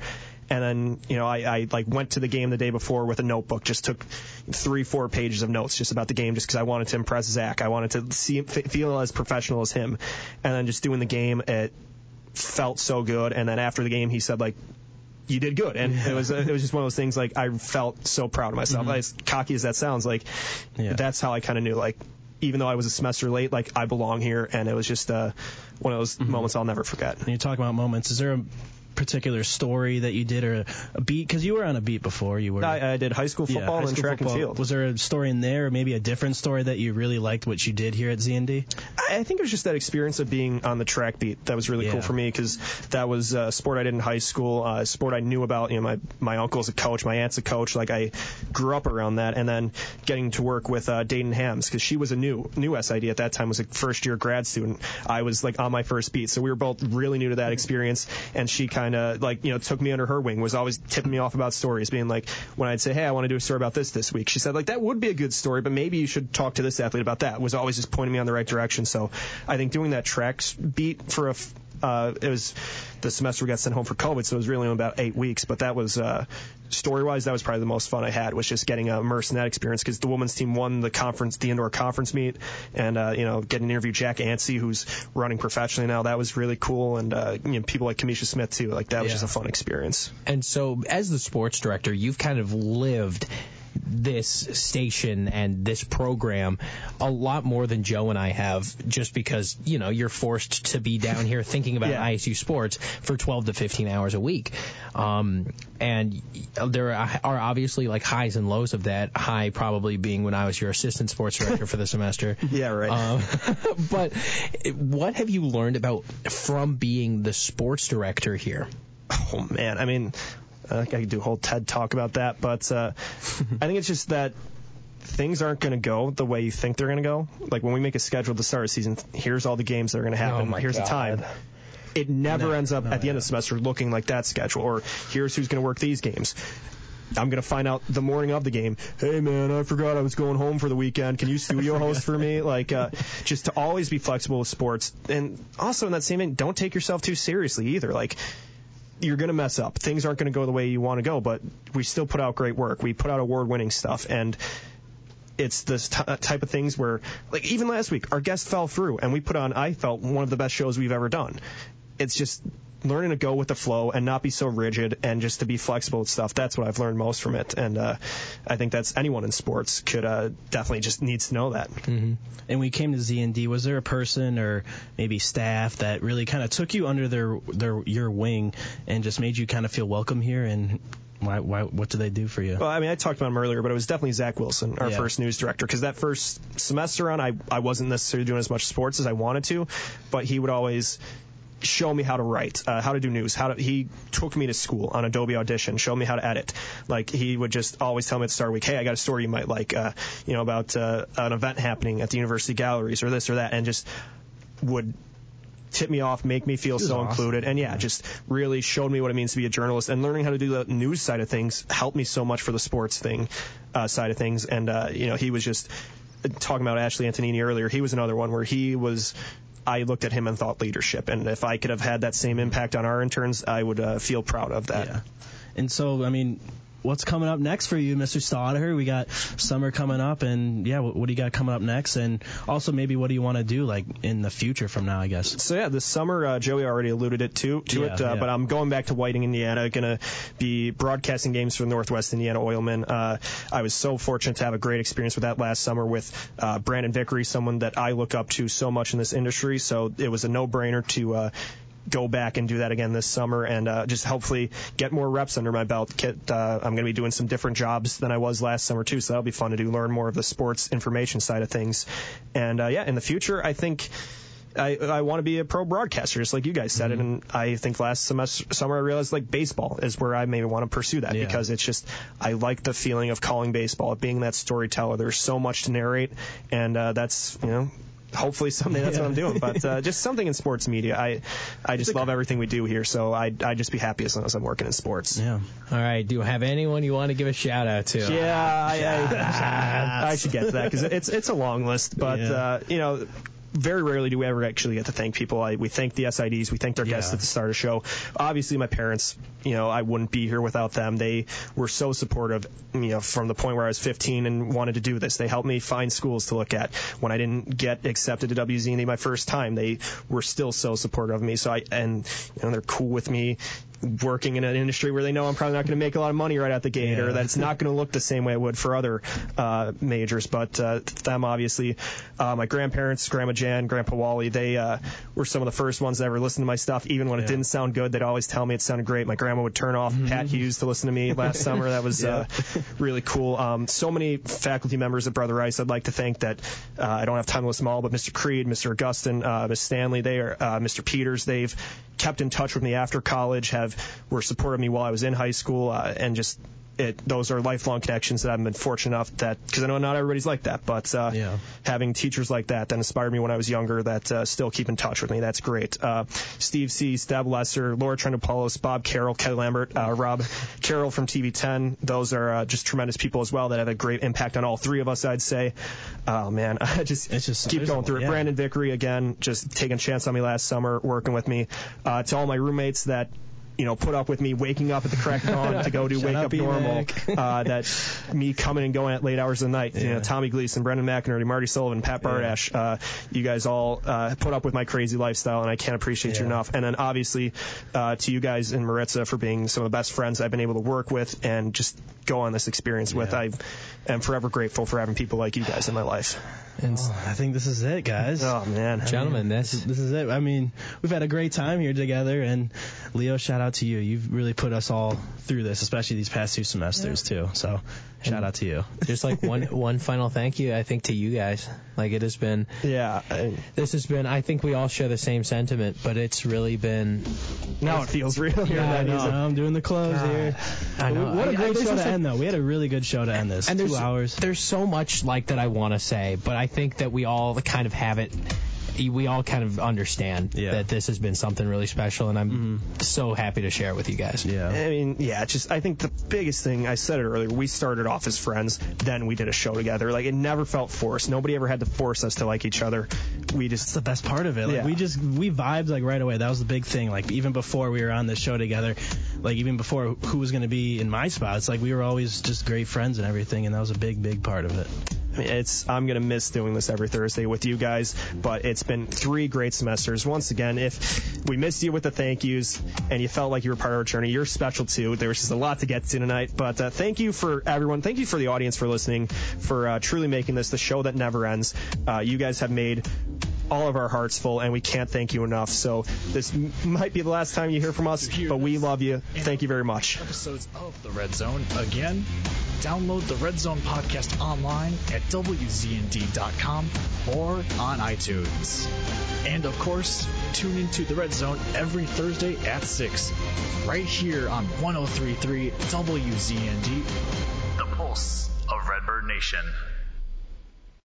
And then, you know, I, I like went to the game the day before with a notebook, just took three, four pages of notes just about the game just because I wanted to impress Zach. I wanted to see feel as professional as him. And then just doing the game, it felt so good. And then after the game, he said, like, you did good. And yeah. it was it was just one of those things, like, I felt so proud of myself. Mm-hmm. As cocky as that sounds, like, yeah. that's how I kind of knew, like, even though I was a semester late, like, I belong here. And it was just uh, one of those mm-hmm. moments I'll never forget. And you talk about moments. Is there a particular story that you did, or a, a beat? Because you were on a beat before. You were. I, I did high school football yeah, high and school track football. and field. Was there a story in there, or maybe a different story that you really liked what you did here at Z and D? I think it was just that experience of being on the track beat that was really yeah. cool for me, because that was a sport I did in high school, a sport I knew about. You know, my my uncle's a coach, my aunt's a coach. Like, I grew up around that, and then getting to work with uh, Dayton Hams, because she was a new new S I D at that time, was a first year grad student. I was like on my first beat, so we were both really new to that experience, and she kind of like you know took me under her wing, was always tipping me off about stories, being like, when I'd say, hey, I want to do a story about this this week, she said, like, that would be a good story, but maybe you should talk to this athlete about that. Was always just pointing me on the right direction. So I think doing that track beat for a uh, it was the semester we got sent home for COVID, so it was really only about eight weeks. But that was uh, story-wise, that was probably the most fun I had, was just getting uh, immersed in that experience, because the women's team won the conference, the indoor conference meet, and uh, you know, getting to interview Jack Ansey, who's running professionally now. That was really cool, and uh, you know, people like Kamisha Smith too. Like, that was yeah. just a fun experience. And so, as the sports director, you've kind of lived this station and this program a lot more than Joe and I have, just because, you know, you're forced to be down here thinking about yeah. I S U sports for twelve to fifteen hours a week. Um, and there are obviously like highs and lows of that. High probably being when I was your assistant sports director for the semester. Yeah, right. Um, but what have you learned about from being the sports director here? Oh, man. I mean, I think I could do a whole TED talk about that, but uh, I think it's just that things aren't going to go the way you think they're going to go. Like, when we make a schedule at the start of the season, here's all the games that are going to happen. Oh here's God. the time. It never no, ends up no, at the yeah. end of the semester looking like that schedule, or here's who's going to work these games. I'm going to find out the morning of the game, hey, man, I forgot I was going home for the weekend. Can you studio host for me? Like, uh, just to always be flexible with sports. And also in that same vein, don't take yourself too seriously either. Like, you're going to mess up. Things aren't going to go the way you want to go, but we still put out great work. We put out award-winning stuff, and it's this t- type of things where, like, even last week, our guest fell through, and we put on, I felt, one of the best shows we've ever done. It's just learning to go with the flow and not be so rigid, and just to be flexible with stuff. That's what I've learned most from it, and uh, I think that's anyone in sports could uh, definitely just needs to know that. Mm-hmm. And when you came to Z and D, was there a person or maybe staff that really kind of took you under their their your wing and just made you kind of feel welcome here? And why, why, what did they do for you? Well, I mean, I talked about him earlier, but it was definitely Zach Wilson, our yeah. first news director, because that first semester on, I, I wasn't necessarily doing as much sports as I wanted to, but he would always show me how to write, uh, how to do news, how to, he took me to school on Adobe Audition, showed me how to edit. Like, he would just always tell me at the start of the week, hey, I got a story you might like, uh, you know, about uh, an event happening at the university galleries, or this or that, and just would tip me off, make me feel so awesome. included, and yeah, yeah, just really showed me what it means to be a journalist. And learning how to do the news side of things helped me so much for the sports thing uh, side of things. And uh, you know, he was just talking about Ashley Antonini earlier. He was another one where he was. I looked at him and thought leadership, and if I could have had that same impact on our interns, I would uh, feel proud of that. Yeah. And so, I mean, what's coming up next for you, Mister Staudaher? We got summer coming up, and yeah, what, what do you got coming up next? And also, maybe what do you want to do, like, in the future from now, I guess? So yeah, this summer, uh, Joey already alluded it to to yeah, it, uh, yeah. but I'm going back to Whiting, Indiana, going to be broadcasting games for Northwest Indiana Oilmen. Uh, I was so fortunate to have a great experience with that last summer with uh, Brandon Vickery, someone that I look up to so much in this industry, so it was a no-brainer to uh, go back and do that again this summer, and uh, just hopefully get more reps under my belt. Get, uh, I'm going to be doing some different jobs than I was last summer too, so that'll be fun to do, learn more of the sports information side of things. And uh, yeah, in the future, I think I, I want to be a pro broadcaster, just like you guys said mm-hmm. it. And I think last semester, summer I realized like baseball is where I maybe want to pursue that yeah. because it's just, I like the feeling of calling baseball, of being that storyteller. There's so much to narrate, and uh, that's, you know, hopefully someday that's yeah. what I'm doing. But uh, just something in sports media. I I just love everything we do here, so I'd, I'd just be happy as long as I'm working in sports. Yeah. All right. Do you have anyone you want to give a shout out to? Yeah, I, I, I should get to that because it's it's a long list. But, yeah. uh, you know, very rarely do we ever actually get to thank people. I, we thank the S I Ds, we thanked our guests Yeah. at the start of the show. Obviously, my parents, you know, I wouldn't be here without them. They were so supportive, you know, from the point where I was fifteen and wanted to do this. They helped me find schools to look at. When I didn't get accepted to W Z N D my first time, they were still so supportive of me. So I, and, you know, they're cool with me working in an industry where they know I'm probably not going to make a lot of money right out the gate, Yeah. or that it's not going to look the same way it would for other uh, majors. But uh, them, obviously, uh, my grandparents, Grandma Jan, Grandpa Wally, they uh, were some of the first ones that ever listened to my stuff. Even when Yeah. it didn't sound good, they'd always tell me it sounded great. My grandma would turn off Pat Hughes to listen to me last summer. That was uh, really cool. Um, so many faculty members at Brother Rice I'd like to thank that uh, I don't have time to list them all, but Mister Creed, Mister Augustin, uh, Miss Stanley, they are, uh, Mister Peters, they've kept in touch with me after college, have were supportive of me while I was in high school, uh, and just it, those are lifelong connections that I've been fortunate enough that, because I know not everybody's like that, but uh, Yeah. having teachers like that that inspired me when I was younger that uh, still keep in touch with me, that's great. Uh, Steve C., Steb Lesser, Laura Trentopoulos, Bob Carroll, Kelly Lambert, uh, Rob Carroll from T V ten, those are uh, just tremendous people as well that have a great impact on all three of us, I'd say. Oh, man, I just, It's just- keep there's going a- through it. yeah. Brandon Vickery, again, just taking a chance on me last summer, working with me. Uh, to all my roommates that, you know, put up with me waking up at the crack of dawn to go do Shut Wake up, Up Normal. E-Mac. uh, that me coming and going at late hours of the night. You know, Yeah. Tommy Gleason, Brendan McInerney, Marty Sullivan, Pat Bardash. Uh, you guys all uh, put up with my crazy lifestyle, and I can't appreciate you Yeah. enough. And then obviously uh, to you guys in Maritza for being some of the best friends I've been able to work with and just go on this experience with. Yeah. I am forever grateful for having people like you guys in my life. And Oh, I think this is it, guys. Oh, man. gentlemen, This that's is, this is it. I mean, we've had a great time here together, and Leo, shout out to you. You've really put us all through this, especially these past two semesters too. So, shout out to you. just like one one final thank you, I think, to you guys. Like, it has been, Yeah. I, this has been, I think we all share the same sentiment, but it's really been, now it feels real. Yeah, I know. So I'm doing the close here. I know. What a I- great I- this show was to like- end, though. We had a really good show to end this. and Two there's, hours. There's so much like that I want to say, but I think that we all kind of have it. We all kind of understand Yeah. that this has been something really special, and I'm so happy to share it with you guys. Yeah. I mean, yeah, it's just, I think the biggest thing, I said it earlier, we started off as friends, then we did a show together. Like, it never felt forced. Nobody ever had to force us to like each other. We just, That's the best part of it. Like Yeah. we just we vibed like right away. That was the big thing. Like even before we were on this show together, like even before who was going to be in my spot, it's like we were always just great friends and everything, and that was a big big part of it. I mean, it's, I'm going to miss doing this every Thursday with you guys, but it's been three great semesters. Once again, if we missed you with the thank yous and you felt like you were part of our journey, you're special too. There was just a lot to get to tonight, but uh, thank you for everyone. Thank you for the audience for listening, for uh, truly making this the show that never ends. Uh, you guys have made all of our hearts full, and we can't thank you enough. So this m- might be the last time you hear from us, but we love you. Thank you very much. Episodes of the Red Zone. Again, download the Red Zone podcast online at W Z N D dot com or on iTunes. And of course, tune into the Red Zone every Thursday at six, right here on one oh three point three W Z N D, the pulse of Redbird Nation.